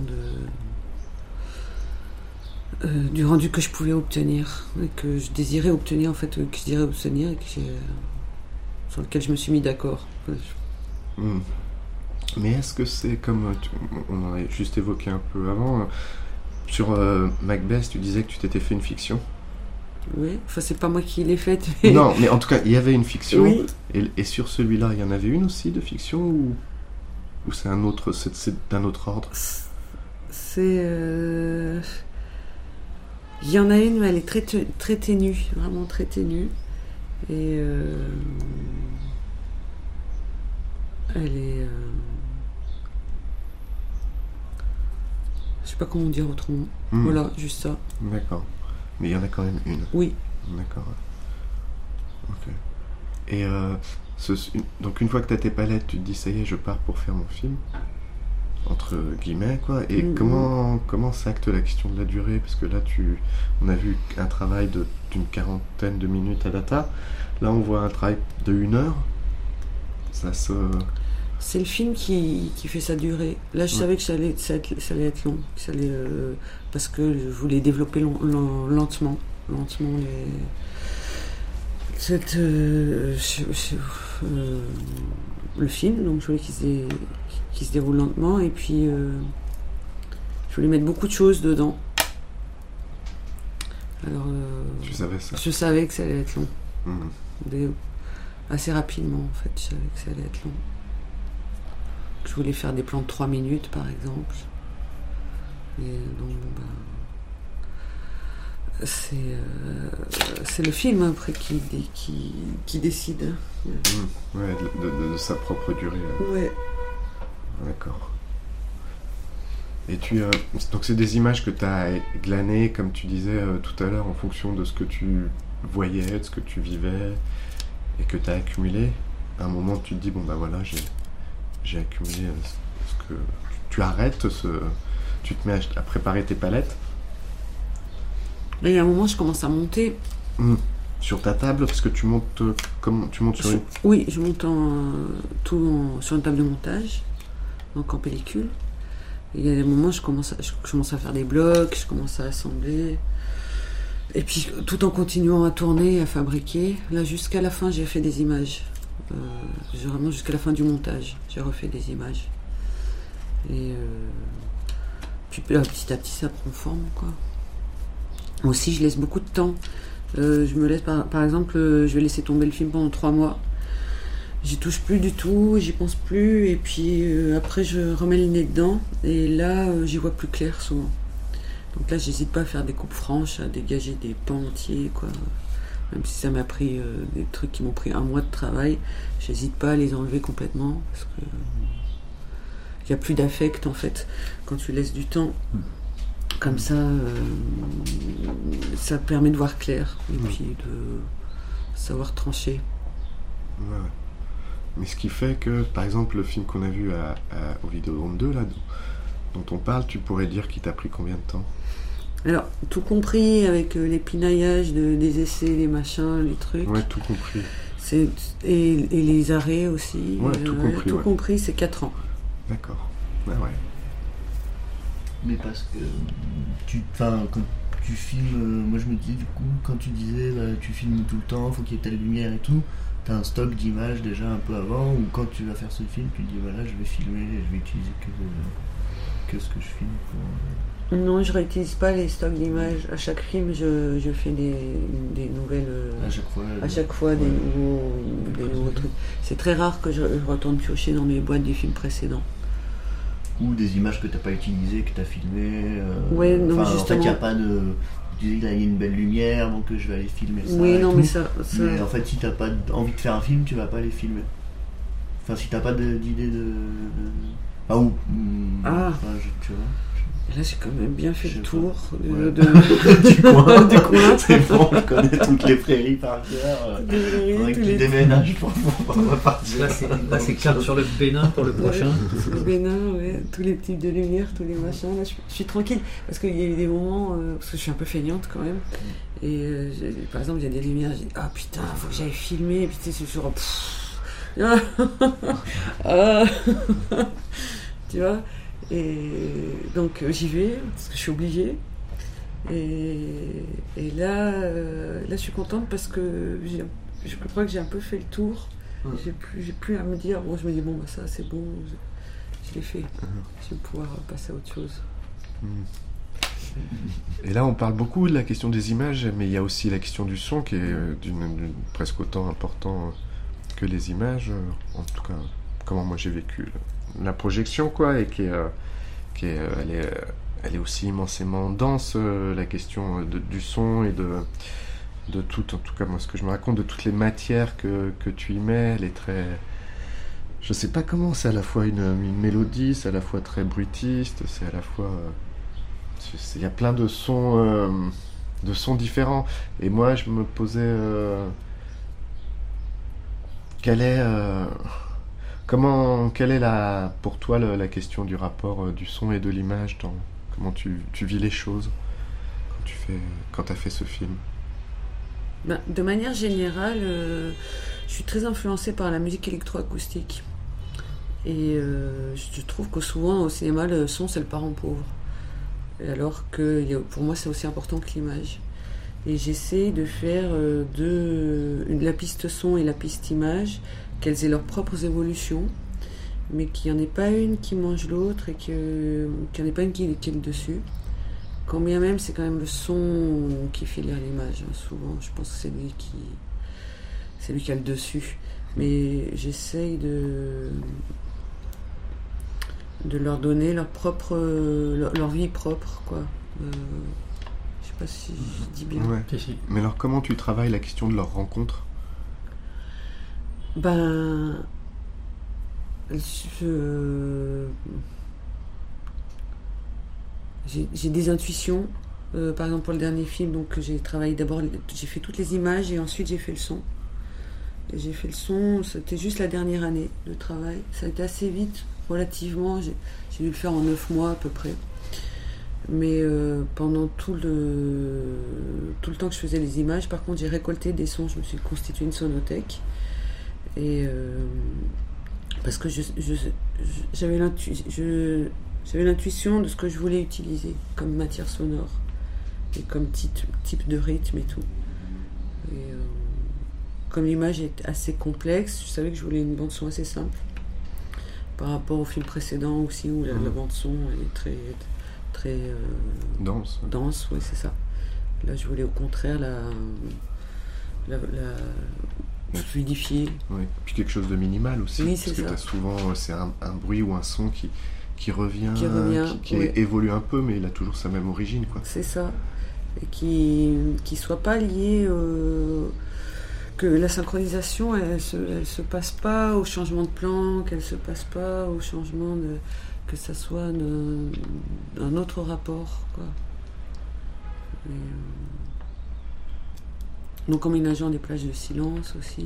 de, euh, du rendu que je pouvais obtenir, et que je désirais obtenir, en fait, euh, que je désirais obtenir, et que j'ai, euh, sur lequel je me suis mis d'accord. Hmm. Mais est-ce que c'est comme, tu- on en a juste évoqué un peu avant, euh, sur euh, Macbeth, tu disais que tu t'étais fait une fiction. Oui, enfin, c'est pas moi qui l'ai faite. Mais... Non, mais en tout cas, il y avait une fiction. Oui. Et, et sur celui-là, il y en avait une aussi de fiction, ou, ou c'est un autre, c'est, c'est d'un autre ordre. C'est. Euh... Il y en a une, mais elle est très, très ténue, vraiment très ténue. Et euh, elle est... Euh, je sais pas comment dire autrement. Mmh. Voilà, juste ça. D'accord. Mais il y en a quand même une. Oui. D'accord. Ok. Et euh, ce, donc une fois que tu as tes palettes, tu te dis ça y est, je pars pour faire mon film, entre guillemets, quoi. Et mmh. comment comment s'acte la question de la durée? Parce que là, tu, on a vu un travail de, d'une quarantaine de minutes à data. Là, on voit un travail de une heure. Ça se... C'est le film qui, qui fait sa durée. Là, je ouais. savais que ça allait, ça, ça allait être long. Ça allait, euh, parce que je voulais développer long, long, lentement. Lentement les... Cette, euh, je, je, euh, le film. Donc, je voulais qu'il se, dé, qu'il se déroule lentement. Et puis, euh, je voulais mettre beaucoup de choses dedans. Alors, euh, tu savais ça? Je savais que ça allait être long. Mmh. Des, assez rapidement, en fait. Je savais que ça allait être long. Je voulais faire des plans de trois minutes, par exemple. Et donc, bah, c'est, euh, c'est le film après qui, qui, qui décide. Mmh, ouais, de, de, de sa propre durée. Ouais. D'accord. Et tu, euh, donc c'est des images que tu as glanées, comme tu disais euh, tout à l'heure, en fonction de ce que tu voyais, de ce que tu vivais, et que tu as accumulé. À un moment, tu te dis, bon, bah voilà, j'ai... j'ai accumulé ce que tu arrêtes ce, tu te mets à, à préparer tes palettes. Là, il y a un moment je commence à monter mmh. sur ta table parce que tu montes comment tu montes sur je, une... oui je monte en, tout en, sur une table de montage, donc en pellicule. Et il y a des moments je commence à, je commence à faire des blocs, je commence à assembler et puis tout en continuant à tourner, à fabriquer. Là jusqu'à la fin j'ai fait des images. Euh, j'ai vraiment jusqu'à la fin du montage j'ai refait des images et euh, puis là, petit à petit ça prend forme, quoi. Aussi je laisse beaucoup de temps, euh, je me laisse par, par exemple euh, je vais laisser tomber le film pendant trois mois, j'y touche plus du tout, j'y pense plus et puis euh, après je remets le nez dedans et là euh, j'y vois plus clair souvent, donc là j'hésite pas à faire des coupes franches, à dégager des pans entiers, quoi. Même si ça m'a pris euh, des trucs qui m'ont pris un mois de travail, j'hésite pas à les enlever complètement parce que il euh, n'y a plus d'affect en fait quand tu laisses du temps. Comme ça, euh, ça permet de voir clair et mmh. puis de savoir trancher. Ouais. Mais ce qui fait que, par exemple, le film qu'on a vu à, à, au Vidéodrome deux, là, dont, dont on parle, tu pourrais dire qu'il t'a pris combien de temps? Alors, tout compris, avec euh, les pinaillages de, des essais, les machins, les trucs. Ouais, tout compris. C'est, et, et les arrêts aussi. Ouais, tout euh, compris. Tout ouais. compris, c'est quatre ans. D'accord. Ouais, ouais. Mais parce que tu, enfin, quand tu filmes, euh, moi je me disais du coup, quand tu disais bah, tu filmes tout le temps, faut qu'il y ait telle lumière et tout, t'as un stock d'images déjà un peu avant, ou quand tu vas faire ce film, tu te dis voilà, je vais filmer, je vais utiliser que, euh, que ce que je filme pour. Euh... Non, je réutilise pas les stocks d'images. À chaque film, je, je fais des, des nouvelles. Euh, à chaque fois. À euh, chaque fois, ouais, des nouveaux, des des nouveaux trucs. C'est très rare que je, je retourne piocher dans mes boîtes des films précédents. Ou des images que tu n'as pas utilisées, que tu as filmées. Euh, ouais, non, enfin, justement. En fait, il n'y a pas de. Tu dis, là, il y a une belle lumière, donc je vais aller filmer ça. Oui, non, tout. mais ça, ça. Mais en fait, si tu n'as pas envie de faire un film, tu vas pas les filmer. Enfin, si tu n'as pas de, d'idée de. de... Ah, ou. Ah. Enfin, je, tu vois. Là, j'ai quand même bien fait le tour de, ouais. de... du coin. du coin. C'est bon, je connais toutes les prairies par cœur. Il faudrait que tu déménages pour pouvoir repartir. Là, c'est, là, c'est clair sur le Bénin pour le prochain. Ouais, le Bénin, ouais. Tous les types de lumière, tous les machins. Là, je, je suis tranquille. Parce qu'il y a eu des moments, euh, parce que je suis un peu feignante quand même. Et euh, par exemple, il y a des lumières, j'ai dit, ah putain, faut que j'aille filmer. Et puis tu sais, c'est genre. Ah. Tu vois. Et donc j'y vais parce que je suis obligée et, et là euh, là je suis contente parce que j'ai, je crois que j'ai un peu fait le tour. Mmh. j'ai plus j'ai plus à me dire bon, je me dis bon bah ça c'est bon, je, je l'ai fait. Mmh. Je vais pouvoir passer à autre chose. Mmh. Et là on parle beaucoup de la question des images, mais il y a aussi la question du son qui est d'une, d'une presque autant important que les images, en tout cas comment moi j'ai vécu la projection, quoi, et qui est, euh, qui est, elle est, elle est aussi immensément dense, euh, la question de, du son et de, de tout, en tout cas moi ce que je me raconte, de toutes les matières que, que tu y mets, elle est très... Je sais pas comment, c'est à la fois une, une mélodie, c'est à la fois très bruitiste, c'est à la fois... euh, il y a plein de sons, euh, de sons différents. Et moi je me posais... Euh, quelle est... Euh, comment, quelle est la, pour toi la, la question du rapport euh, du son et de l'image dans, comment tu, tu vis les choses quand tu fais, quand t'as fait ce film? Ben, de manière générale, euh, je suis très influencée par la musique électroacoustique. Et euh, je trouve que souvent au cinéma, le son c'est le parent pauvre. Et alors que pour moi c'est aussi important que l'image. Et j'essaie de faire euh, de la piste son et la piste image, qu'elles aient leurs propres évolutions, mais qu'il n'y en ait pas une qui mange l'autre et que, qu'il n'y en ait pas une qui, qui est le dessus. Quand bien même, c'est quand même le son qui fait lire l'image. Hein. Souvent, je pense que c'est lui qui, c'est lui qui a le dessus. Mais j'essaye de, de leur donner leur propre, leur, leur vie propre, quoi. Euh, je sais pas si je dis bien. Ouais. Mais alors, comment tu travailles la question de leur rencontre? Ben, je... j'ai, j'ai des intuitions. Euh, par exemple, pour le dernier film, donc j'ai travaillé d'abord, j'ai fait toutes les images et ensuite j'ai fait le son. Et j'ai fait le son, c'était juste la dernière année de travail. Ça a été assez vite, relativement. J'ai, j'ai dû le faire en neuf mois à peu près. Mais euh, pendant tout le, tout le temps que je faisais les images, par contre, j'ai récolté des sons. Je me suis constitué une sonothèque. Et euh, parce que je, je, je, j'avais, l'intu, je, j'avais l'intuition de ce que je voulais utiliser comme matière sonore et comme type, type de rythme et tout. Et euh, comme l'image est assez complexe, je savais que je voulais une bande son assez simple par rapport au film précédent aussi où la, mmh. la bande son elle est très très euh, dense. Dense, oui c'est ça. Là je voulais au contraire la la, la fluidifier. Oui, puis quelque chose de minimal aussi. Oui, parce que tu as souvent c'est un, un bruit ou un son qui, qui revient, qui, revient, qui, qui oui. évolue un peu, mais il a toujours sa même origine, quoi. C'est ça. Et qui qui soit pas lié euh, que la synchronisation elle se, elle se passe pas au changement de plan, qu'elle se passe pas au changement de que ça soit d'un, d'un autre rapport, quoi. Et, euh, donc emménageant des plages de silence aussi.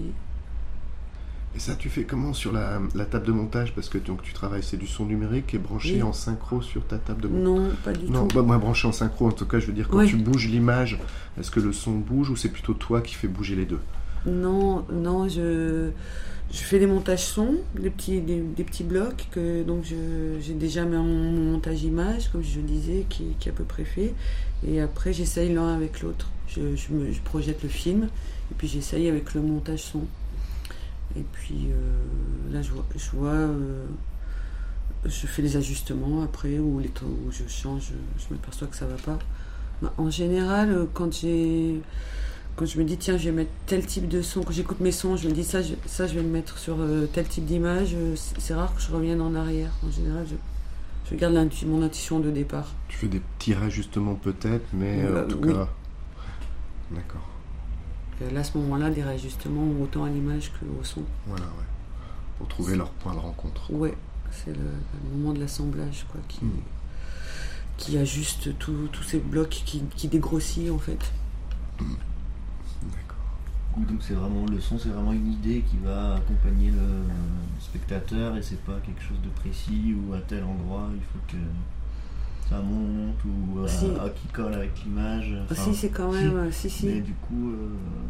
Et ça, tu fais comment sur la, la table de montage? Parce que donc, tu travailles, c'est du son numérique qui est branché oui. en synchro sur ta table de montage? Non, pas du non, tout. Bah, moi, branché en synchro, en tout cas, je veux dire, quand oui. tu bouges l'image, est-ce que le son bouge ou c'est plutôt toi qui fais bouger les deux? Non, non, je, je fais des montages son, des petits, des, des petits blocs, que donc je, j'ai déjà mon, mon montage image, comme je disais, qui, qui est à peu près fait. Et après, j'essaye l'un avec l'autre. Je, je, me, je projette le film, et puis j'essaye avec le montage son. Et puis euh, là, je vois, je, vois euh, je fais les ajustements après, ou les temps où je change, je m'aperçois que ça va pas. Bah, en général, quand j'ai, quand je me dis tiens, je vais mettre tel type de son, quand j'écoute mes sons, je me dis ça, je, ça, je vais le mettre sur euh, tel type d'image. C'est, c'est rare que je revienne en arrière. En général, je, je garde l'intu, mon intuition de départ. Tu fais des petits réajustements peut-être, mais euh, en tout oui. cas, d'accord. Là, à ce moment-là, des réajustements autant à l'image qu'au son. Voilà, ouais. Pour trouver leur point de rencontre. Ouais, c'est le, le moment de l'assemblage, quoi, qui, mmh. qui ajuste tous ces blocs, qui, qui dégrossit, en fait. Mmh. D'accord. Donc c'est vraiment, le son, c'est vraiment une idée qui va accompagner le, le spectateur, et c'est pas quelque chose de précis, ou à tel endroit, il faut que ça monte, ou euh, si. à, à, qui colle avec l'image. Enfin, si, c'est quand même... Si, si. Mais du coup, euh,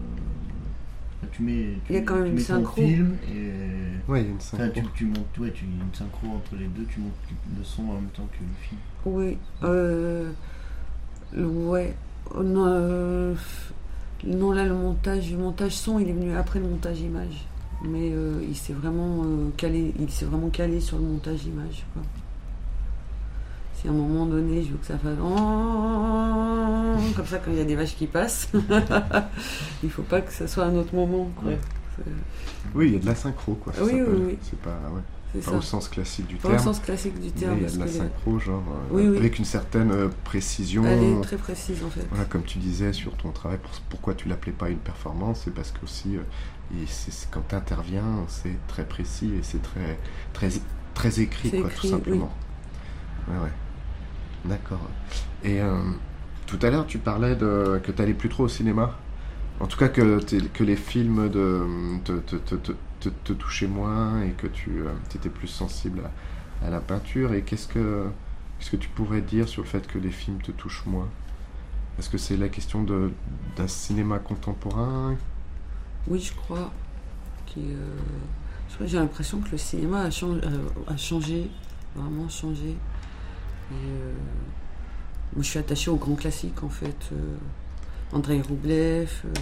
tu mets, tu, il y a quand même tu une mets synchro. ton film, et... Ouais, il y a une synchro. Tu, tu montes, ouais, tu, une synchro entre les deux, tu montes le son en même temps que le film. Oui, euh... Ouais. Non, euh, non, là, le montage, le montage son, il est venu après le montage image. Mais euh, il s'est vraiment euh, calé, il s'est vraiment calé sur le montage image, quoi. Si à un moment donné, je veux que ça fasse comme ça quand il y a des vaches qui passent, il faut pas que ça soit un autre moment, quoi. Ouais. Oui, il y a de la synchro, quoi. Oui, oui, oui. C'est pas, ouais. c'est pas ça. au sens classique du Pas terme. au sens classique du terme. Mais il y a de la parce que les- synchro, genre, euh, Oui, oui. avec une certaine euh, précision. Elle est très précise en fait. Voilà, comme tu disais sur ton travail, pour- pourquoi tu l'appelais pas une performance, c'est parce que aussi, euh, il- c'est- c'est- quand tu interviens, c'est très précis et c'est très, très, très écrit, C'est quoi, écrit, tout simplement. Ouais, ouais. D'accord. Et euh, tout à l'heure, tu parlais de, que tu n'allais plus trop au cinéma. En tout cas, que, t'es- que les films de, te, te, te, te, te- te touchaient moins et que tu étais plus sensible à, à la peinture. Et qu'est-ce que, qu'est-ce que tu pourrais dire sur le fait que les films te touchent moins? Est-ce que c'est la question de, d'un cinéma contemporain? Oui, je crois. Qui, euh, je crois que j'ai l'impression que le cinéma a, chang- a- a changé, vraiment changé. Et, euh, moi, je suis attachée aux grands classiques en fait. Euh, Andrei Roublev, euh,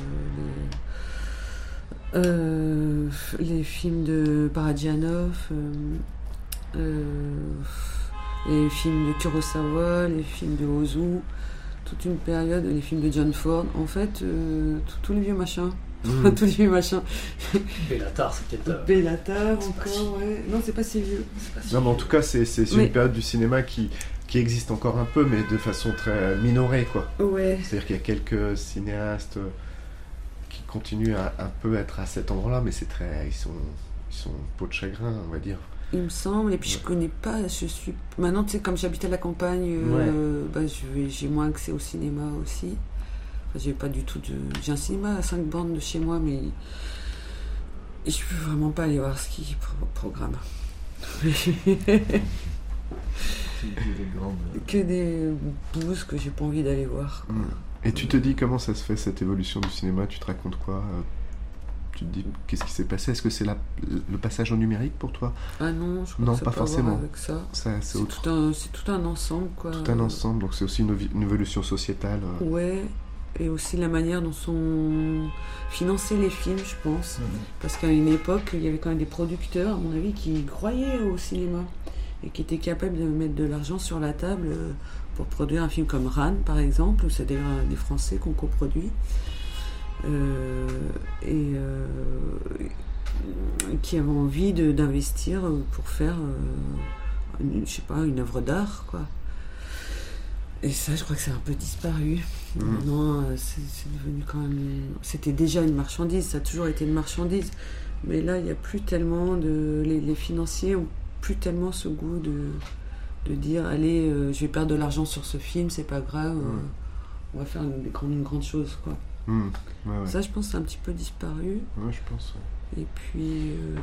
les, euh, les films de Parajanov, euh, euh, les films de Kurosawa, les films de Ozu, toute une période, les films de John Ford. En fait, euh, tout- tous les vieux machins. Mmh. tous les vieux machins. Bellatar, c'est peut-être. euh, Bellatar c'est pas encore, si- ouais. Non, c'est pas si vieux. c'est pas si Non, mais en vieux. tout cas, c'est, c'est Mais- une période du cinéma qui, qui existe encore un peu, mais de façon très minorée, quoi. Ouais. C'est-à-dire qu'il y a quelques cinéastes euh, qui continuent à un peu être à cet endroit-là, mais c'est très, ils sont, ils sont peau de chagrin, on va dire. Il me semble, et puis je Ouais. connais pas, je suis... Maintenant, tu sais, comme j'habite à la campagne, euh, bah, je vais- j'ai moins accès au cinéma aussi. Enfin, j'ai pas du tout de... J'ai un cinéma à cinq bornes de chez moi, mais... Et je peux vraiment pas aller voir ce qui pro- programme. Que des bouses que j'ai pas envie d'aller voir. quoi. Mm. Et tu te dis comment ça se fait cette évolution du cinéma? Tu te racontes quoi? Euh, Tu te dis qu'est-ce qui s'est passé? Est-ce que c'est la, le passage au numérique pour toi? Ah non, je crois Non, que ça pas peut avoir forcément. avec ça. Ça, c'est C'est autre, tout, un, c'est tout un ensemble, quoi. tout un ensemble, donc c'est aussi une, vi- une évolution sociétale. euh. Ouais, et aussi la manière dont sont financés les films, je pense. Parce qu'à une époque, il y avait quand même des producteurs, à mon avis, qui croyaient au cinéma et qui étaient capables de mettre de l'argent sur la table euh, pour produire un film comme Ran, par exemple, où c'est d'ailleurs des Français qu'on coproduit. Euh, et euh, qui avaient envie de- d'investir pour faire, euh, une- je sais pas, une œuvre d'art, quoi. Et ça, je crois que c'est un peu disparu. Mhm. Maintenant, euh, c'est c'est devenu quand même... C'était déjà une marchandise, ça a toujours été une marchandise. Mais là, il n'y a plus tellement de... Les, les financiers ont plus tellement ce goût de, de dire, allez, euh, je vais perdre de l'argent sur ce film, c'est pas grave, euh, Mhm. on va faire une, une, une grande chose, quoi. Mm. Ouais, ouais. Ça, je pense que c'est un petit peu disparu. Ouais, je pense. ouais. Et puis... euh,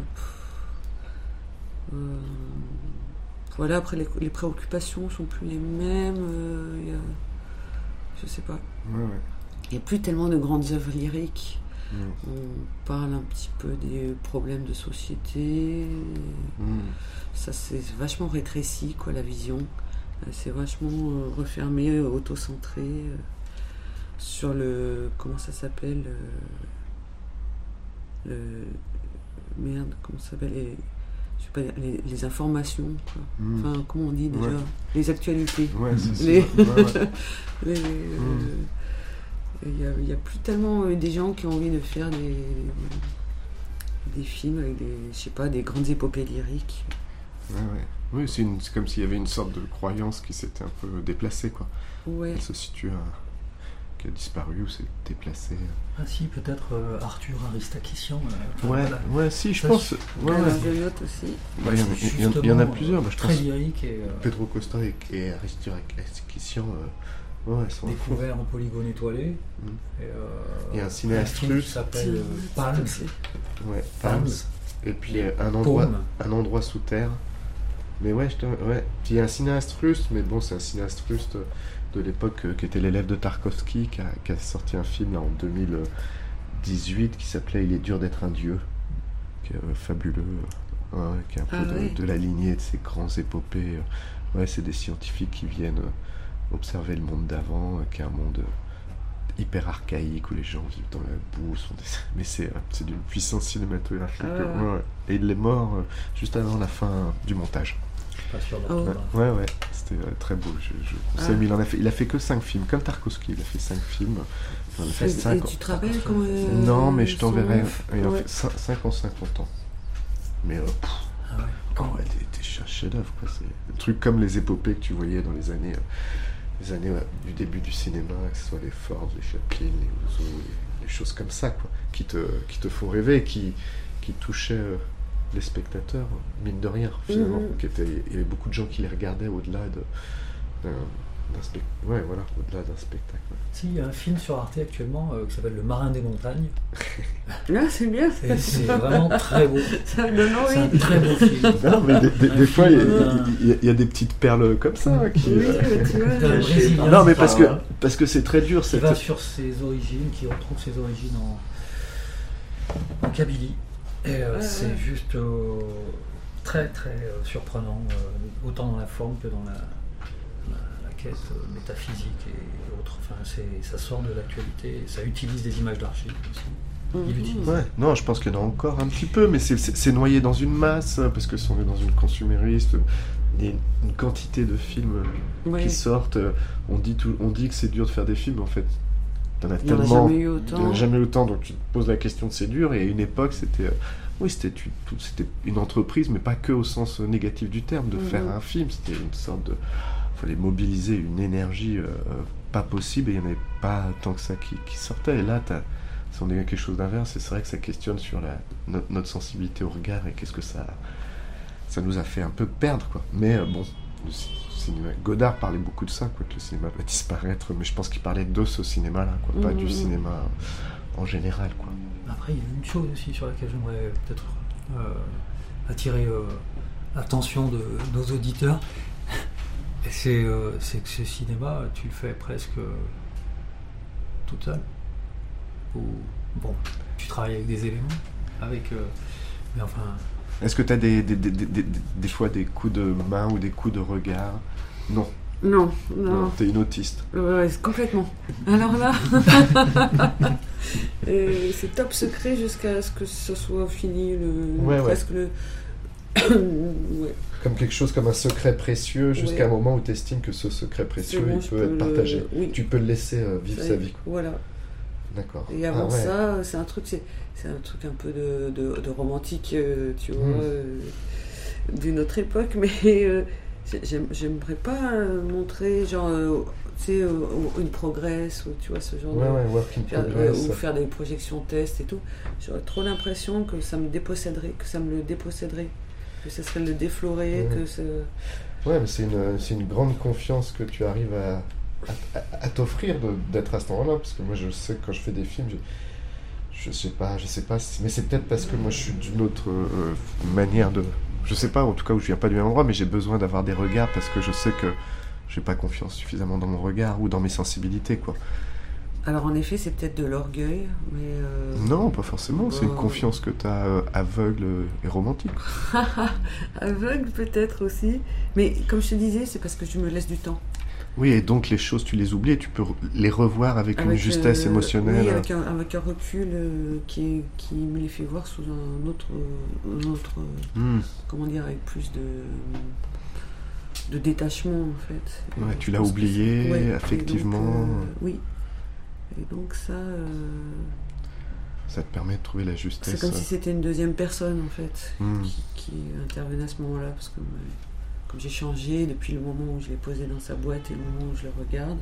euh, voilà, après, les, les préoccupations sont plus les mêmes. euh, il y a- je sais pas. Ouais, ouais. Il n'y a plus tellement de grandes œuvres lyriques. Mm. On parle un petit peu des problèmes de société. Mm. Ça, c'est vachement rétréci, quoi, la vision. Euh, C'est vachement euh, refermé, euh, auto-centré. euh, sur le... Comment ça s'appelle euh, le, Merde, comment ça s'appelle les, je sais pas, les, les informations, quoi. Mm. Enfin, comment on dit déjà Ouais. Les actualités. Ouais, c'est Les- ça. Ouais, ouais. Les, euh, Il n'y a, il y a plus tellement euh, des gens qui ont envie de faire des, des films avec des, je sais pas, des grandes épopées lyriques. Ouais, ouais. Oui, c'est, une- c'est comme s'il y avait une sorte de croyance qui s'était un peu déplacée, quoi. Ouais. Elle se situe à... qui a disparu ou s'est déplacée. Ah si, peut-être euh, Arthur Aristakissian. euh, Ouais, voilà. ouais, si, je Ça, pense. Ouais, Alors, ouais. je note aussi. Bah, il y en a- C'est il y en- il y en a justement, plusieurs, euh, bah, je très pense. lyrique et euh, Pedro Costa et, et Aristikissian, euh, ouais, ils sont à fond. découvert en polygone étoilé. Mm. Et, euh, Il y a un cinéaste film qui russe. s'appelle euh, Palms. Ouais, Palms. Palms. Et puis euh, un endroit, Paume. un endroit sous terre. Mais ouais, je te- ouais. Puis il y a un cinéaste russe, mais bon, c'est un cinéaste russe de, de l'époque euh, qui était l'élève de Tarkovsky, qui a, qui a sorti un film là, en deux mille dix-huit qui s'appelait Il est dur d'être un dieu, qui est euh, fabuleux, euh, ouais, qui est un peu Ah de, ouais. de la lignée de ces grands épopées. euh. Ouais, c'est des scientifiques qui viennent euh, observer le monde d'avant, euh, qui est un monde euh, hyper archaïque où les gens vivent dans la boue, sont des... mais c'est, euh, c'est d'une puissance cinématographique. Ah ouais. ouais, ouais. Et il est mort euh, juste avant la fin du montage. Pas sûr Oh. d'Arthur. Ouais, ouais, ouais, c'était euh, très beau. Je, je conseille, Ah. mais il en a fait, il a fait que cinq films, comme Tarkovsky, il a fait cinq films. Il en a fait Et, cinq et en- tu te rappelles comment... euh, Non, mais je son- t'enverrai. Il en Ouais. fait cinq en cinquante ans. Mais euh, pff, Ah ouais. Oh, ouais, des, des chefs-d'œuvre, quoi. C'est un truc comme les épopées que tu voyais dans les années, euh, les années ouais, du début du cinéma, que ce soit les Ford, les Chaplin, les Ozu, les, les choses comme ça, quoi, qui te, qui te font rêver, et qui, qui touchaient euh, les spectateurs, mine de rien, finalement. Mhm. Qui étaient, il y avait beaucoup de gens qui les regardaient au-delà de, d'un, d'un spectacle. Ouais, voilà, au-delà d'un spectacle. Ouais. Si, il y a un film sur Arte actuellement euh, qui s'appelle Le Marin des Montagnes. Là, c'est bien. Et c'est vraiment très beau. Ça donne C'est un envie. très beau film. Non, mais des, des- Un des fois, il y, film, a- euh, il y a- il y a des petites perles comme ça, hein, qui... Oui, euh, mais tu vois. D'un je sais Brésilien pas. Non, mais parce que, Voilà. parce que c'est très dur, qui cette... va sur ses origines, qui retrouve ses origines en, en Kabylie. Et euh, Ouais, c'est ouais. juste euh, très très euh, surprenant, euh, autant dans la forme que dans la, la, la quête euh, métaphysique et autres. Enfin, c'est, ça sort de l'actualité, et ça utilise des images d'archives aussi. Il Mhm. utilise. Ouais, non, je pense qu'il y en a encore un petit peu, mais c'est, c'est, c'est noyé dans une masse, parce que si on est dans une consumériste, il y a une, une quantité de films Ouais. qui sortent, on dit, tout, on dit que c'est dur de faire des films, en fait. T'en as Il n'y en a tellement... jamais eu Il n'y en autant. a jamais eu autant, donc tu te poses la question de c'est dur, et à une époque, c'était... euh, oui, c'était, tu- tout- c'était une entreprise, mais pas que au sens négatif du terme, de Mhm. faire un film, c'était une sorte de... Il fallait mobiliser une énergie euh, pas possible, et il n'y en avait pas tant que ça qui, qui sortait, et là, t'as... Si on est quelque chose d'inverse, et c'est vrai que ça questionne sur la, notre, notre sensibilité au regard et qu'est-ce que ça, ça nous a fait un peu perdre, quoi. Mais euh, bon, le ci- cinéma, Godard parlait beaucoup de ça, quoi, que le cinéma va disparaître, mais je pense qu'il parlait de ce cinéma-là, quoi, pas Mhm. du cinéma en général, quoi. Après, il y a une chose aussi sur laquelle j'aimerais peut-être euh, attirer euh, l'attention de nos auditeurs. Et c'est, euh, c'est que ce cinéma, tu le fais presque euh, toute seule. Ou, bon, tu travailles avec des éléments, avec, euh, mais enfin, Est-ce que tu as des, des, des, des, des, des fois des coups de main ou des coups de regard? Non, Non, non, non. t'es une autiste. Ouais, c'est complètement. Alors là, euh, c'est top secret jusqu'à ce que ce soit fini, le, Ouais, ouais. presque le. Ouais. Comme quelque chose comme un secret précieux, jusqu'à Ouais. un moment où tu estimes que ce secret précieux, C'est bon, il je peut peux être le- partagé. oui. Tu peux le laisser euh, vivre Ça sa y est, vie, quoi. Voilà. D'accord. Et avant Ah ouais. ça, c'est un truc, c'est, c'est un truc un peu de, de, de romantique, euh, tu vois, Mm. euh, d'une autre époque, mais euh, j'ai- j'aime- j'aimerais pas euh, montrer, genre, euh, tu sais, euh, une progresse, ou tu vois, ce genre Ouais, de. ouais, work in Faire, euh, progress. ou faire des projections tests et tout. J'aurais trop l'impression que ça me déposséderait, que ça me le déposséderait, que ça serait le déflorer, Ouais. que ça... Ouais, mais c'est une, c'est une grande confiance que tu arrives à, à, à- à t'offrir de- d'être à cet endroit-là, parce que moi je sais que quand je fais des films, je, je sais pas, je sais pas, si- mais c'est peut-être parce que moi je suis d'une autre euh, manière de... Je sais pas, en tout cas où je viens pas du même endroit, mais j'ai besoin d'avoir des regards parce que je sais que j'ai pas confiance suffisamment dans mon regard ou dans mes sensibilités, quoi. Alors en effet, c'est peut-être de l'orgueil, mais... euh, Non, pas forcément, c'est une Bon. confiance que tu as aveugle et romantique. aveugle peut-être aussi, mais comme je te disais, c'est parce que je me laisse du temps. Oui, et donc les choses, tu les oublies et tu peux re- les revoir avec, une Avec, justesse euh, émotionnelle. Oui, avec un, avec un recul euh, qui, est- qui me les fait voir sous un autre... Un autre euh, Hmm. comment dire, avec plus de... de détachement en fait. Ouais, Et tu je l'as pense que oublié, c'est- ouais, et donc, affectivement. euh, oui. Et donc ça, euh, Ça te permet de trouver la justesse. c'est comme si c'était une deuxième personne en fait Hmm. qui, qui intervenait à ce moment-là, parce que euh, comme j'ai changé depuis le moment où je l'ai posé dans sa boîte et le moment où je le regarde,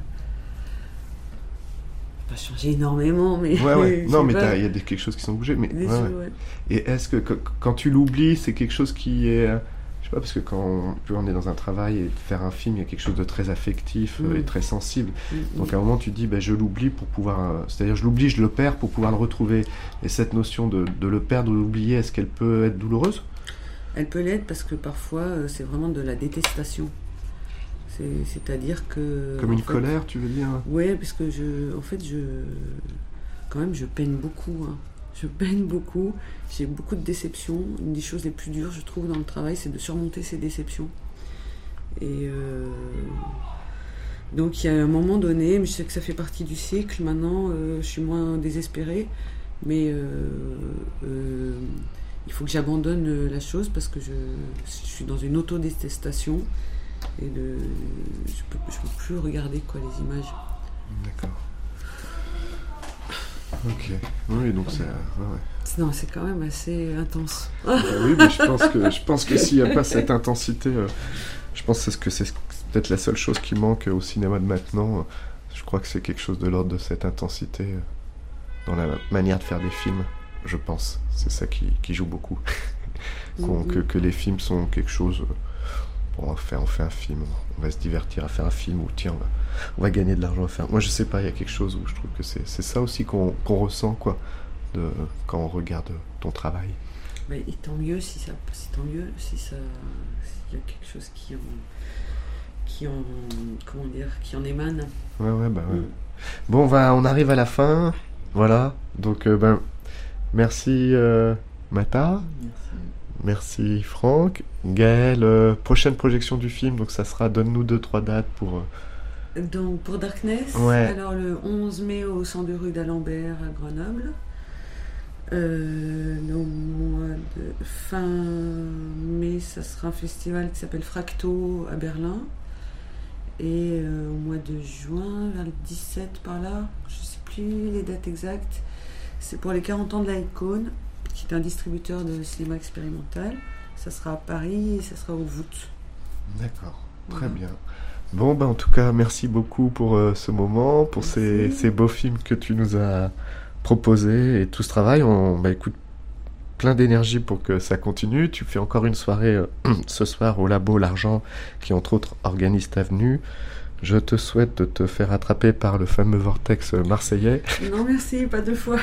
pas changé énormément, mais Ouais, ouais. je Non, sais mais pas, t'as- il y a des, quelque chose qui sont bougés. Mais, des ouais, choses, ouais. ouais. Et est-ce que, que- quand tu l'oublies, c'est quelque chose qui est... euh, Je sais pas, parce que quand on, tu vois, on est dans un travail et faire un film, il y a quelque chose de très affectif euh, Mm. et très sensible. Mm, Donc mm. à un moment, tu te dis, ben, je l'oublie pour pouvoir... euh, c'est-à-dire, je l'oublie, je le perds pour pouvoir le retrouver. Et cette notion de, de le perdre ou l'oublier, est-ce qu'elle peut être douloureuse? Elle peut l'être parce que parfois euh, c'est vraiment de la détestation. C'est, c'est-à-dire que... Comme en une fait, colère, tu veux dire? Ouais, parce que je, en fait, je, quand même, je peine beaucoup. hein. Je peine beaucoup. J'ai beaucoup de déceptions. Une des choses les plus dures, je trouve, dans le travail, c'est de surmonter ces déceptions. Et euh, donc, il y a un moment donné, mais je sais que ça fait partie du cycle. Maintenant, euh, je suis moins désespérée, mais euh, euh, il faut que j'abandonne la chose parce que je, je suis dans une autodétestation et de, je peux, je peux plus regarder quoi les images. D'accord. Ok. Oui, donc c'est... Ouais, ouais. Non, c'est quand même assez intense. Bah oui, mais je pense que, je pense que s'il n'y a pas cette intensité, euh, je pense que c'est, que c'est peut-être la seule chose qui manque au cinéma de maintenant. Je crois que c'est quelque chose de l'ordre de cette intensité euh, dans la manière de faire des films, je pense. C'est ça qui, qui joue beaucoup. Qu'on, mm-hmm. que, que les films sont quelque chose... Euh, bon, on, fait, on fait un film, on va se divertir à faire un film, ou tiens, on va, on va gagner de l'argent à faire... Moi, je sais pas, il y a quelque chose où je trouve que c'est, c'est ça aussi qu'on, qu'on ressent, quoi, de, quand on regarde ton travail. Mais et tant mieux si ça, si tant mieux si ça, s'il y a quelque chose qui en, qui en, comment dire, qui en émane. Ouais, ouais, bah ouais. Mm. Bon, on va, on arrive à la fin, voilà. Donc, euh, ben, merci euh, Mata, merci, merci Franck, Gaël. Euh, prochaine projection du film, donc ça sera, donne-nous deux, trois dates pour. Euh... Donc pour Darkness, ouais. Alors le onze mai au cent deux rue d'Alembert à Grenoble. Euh, au mois de fin mai, ça sera un festival qui s'appelle Fracto à Berlin. Et euh, au mois de juin, vers le dix-sept par là, je ne sais plus les dates exactes, c'est pour les quarante ans de l'Icône, qui est un distributeur de cinéma expérimental. Ça sera à Paris et ça sera au Voûte. D'accord, très voilà. Bien. Bon, ben, en tout cas, merci beaucoup pour euh, ce moment, pour ces, ces beaux films que tu nous as proposés et tout ce travail. On bah, écoute, plein d'énergie pour que ça continue. Tu fais encore une soirée euh, ce soir au Labo L'Argent, qui entre autres organise ta venue. Je te souhaite de te faire attraper par le fameux vortex marseillais. Non merci, pas deux fois.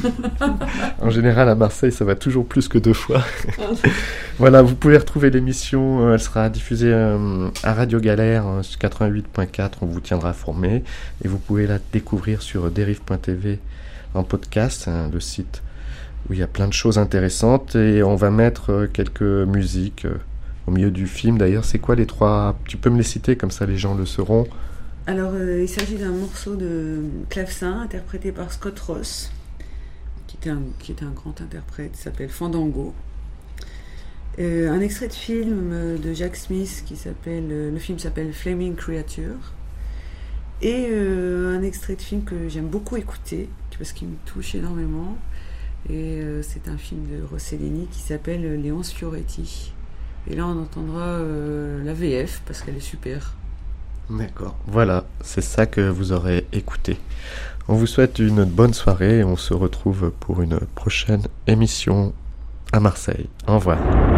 En général à Marseille ça va toujours plus que deux fois. Voilà, vous pouvez retrouver l'émission, elle sera diffusée euh, à Radio Galère euh, quatre-vingt-huit point quatre, on vous tiendra informé. Et vous pouvez la découvrir sur dérive point t v en podcast, hein, le site où il y a plein de choses intéressantes. Et on va mettre euh, quelques musiques euh, au milieu du film. D'ailleurs, c'est quoi les trois... Tu peux me les citer, comme ça les gens le sauront. Alors, euh, il s'agit d'un morceau de clavecin interprété par Scott Ross, qui était un, qui était un grand interprète, qui s'appelle Fandango. Euh, un extrait de film de Jack Smith, qui s'appelle... Le film s'appelle Flaming Creature. Et euh, un extrait de film que j'aime beaucoup écouter, parce qu'il me touche énormément. Et euh, c'est un film de Rossellini qui s'appelle Les Onze Fioretti. Et là, on entendra euh, la V F parce qu'elle est super. D'accord. Voilà, c'est ça que vous aurez écouté. On vous souhaite une bonne soirée et on se retrouve pour une prochaine émission à Marseille. Au revoir.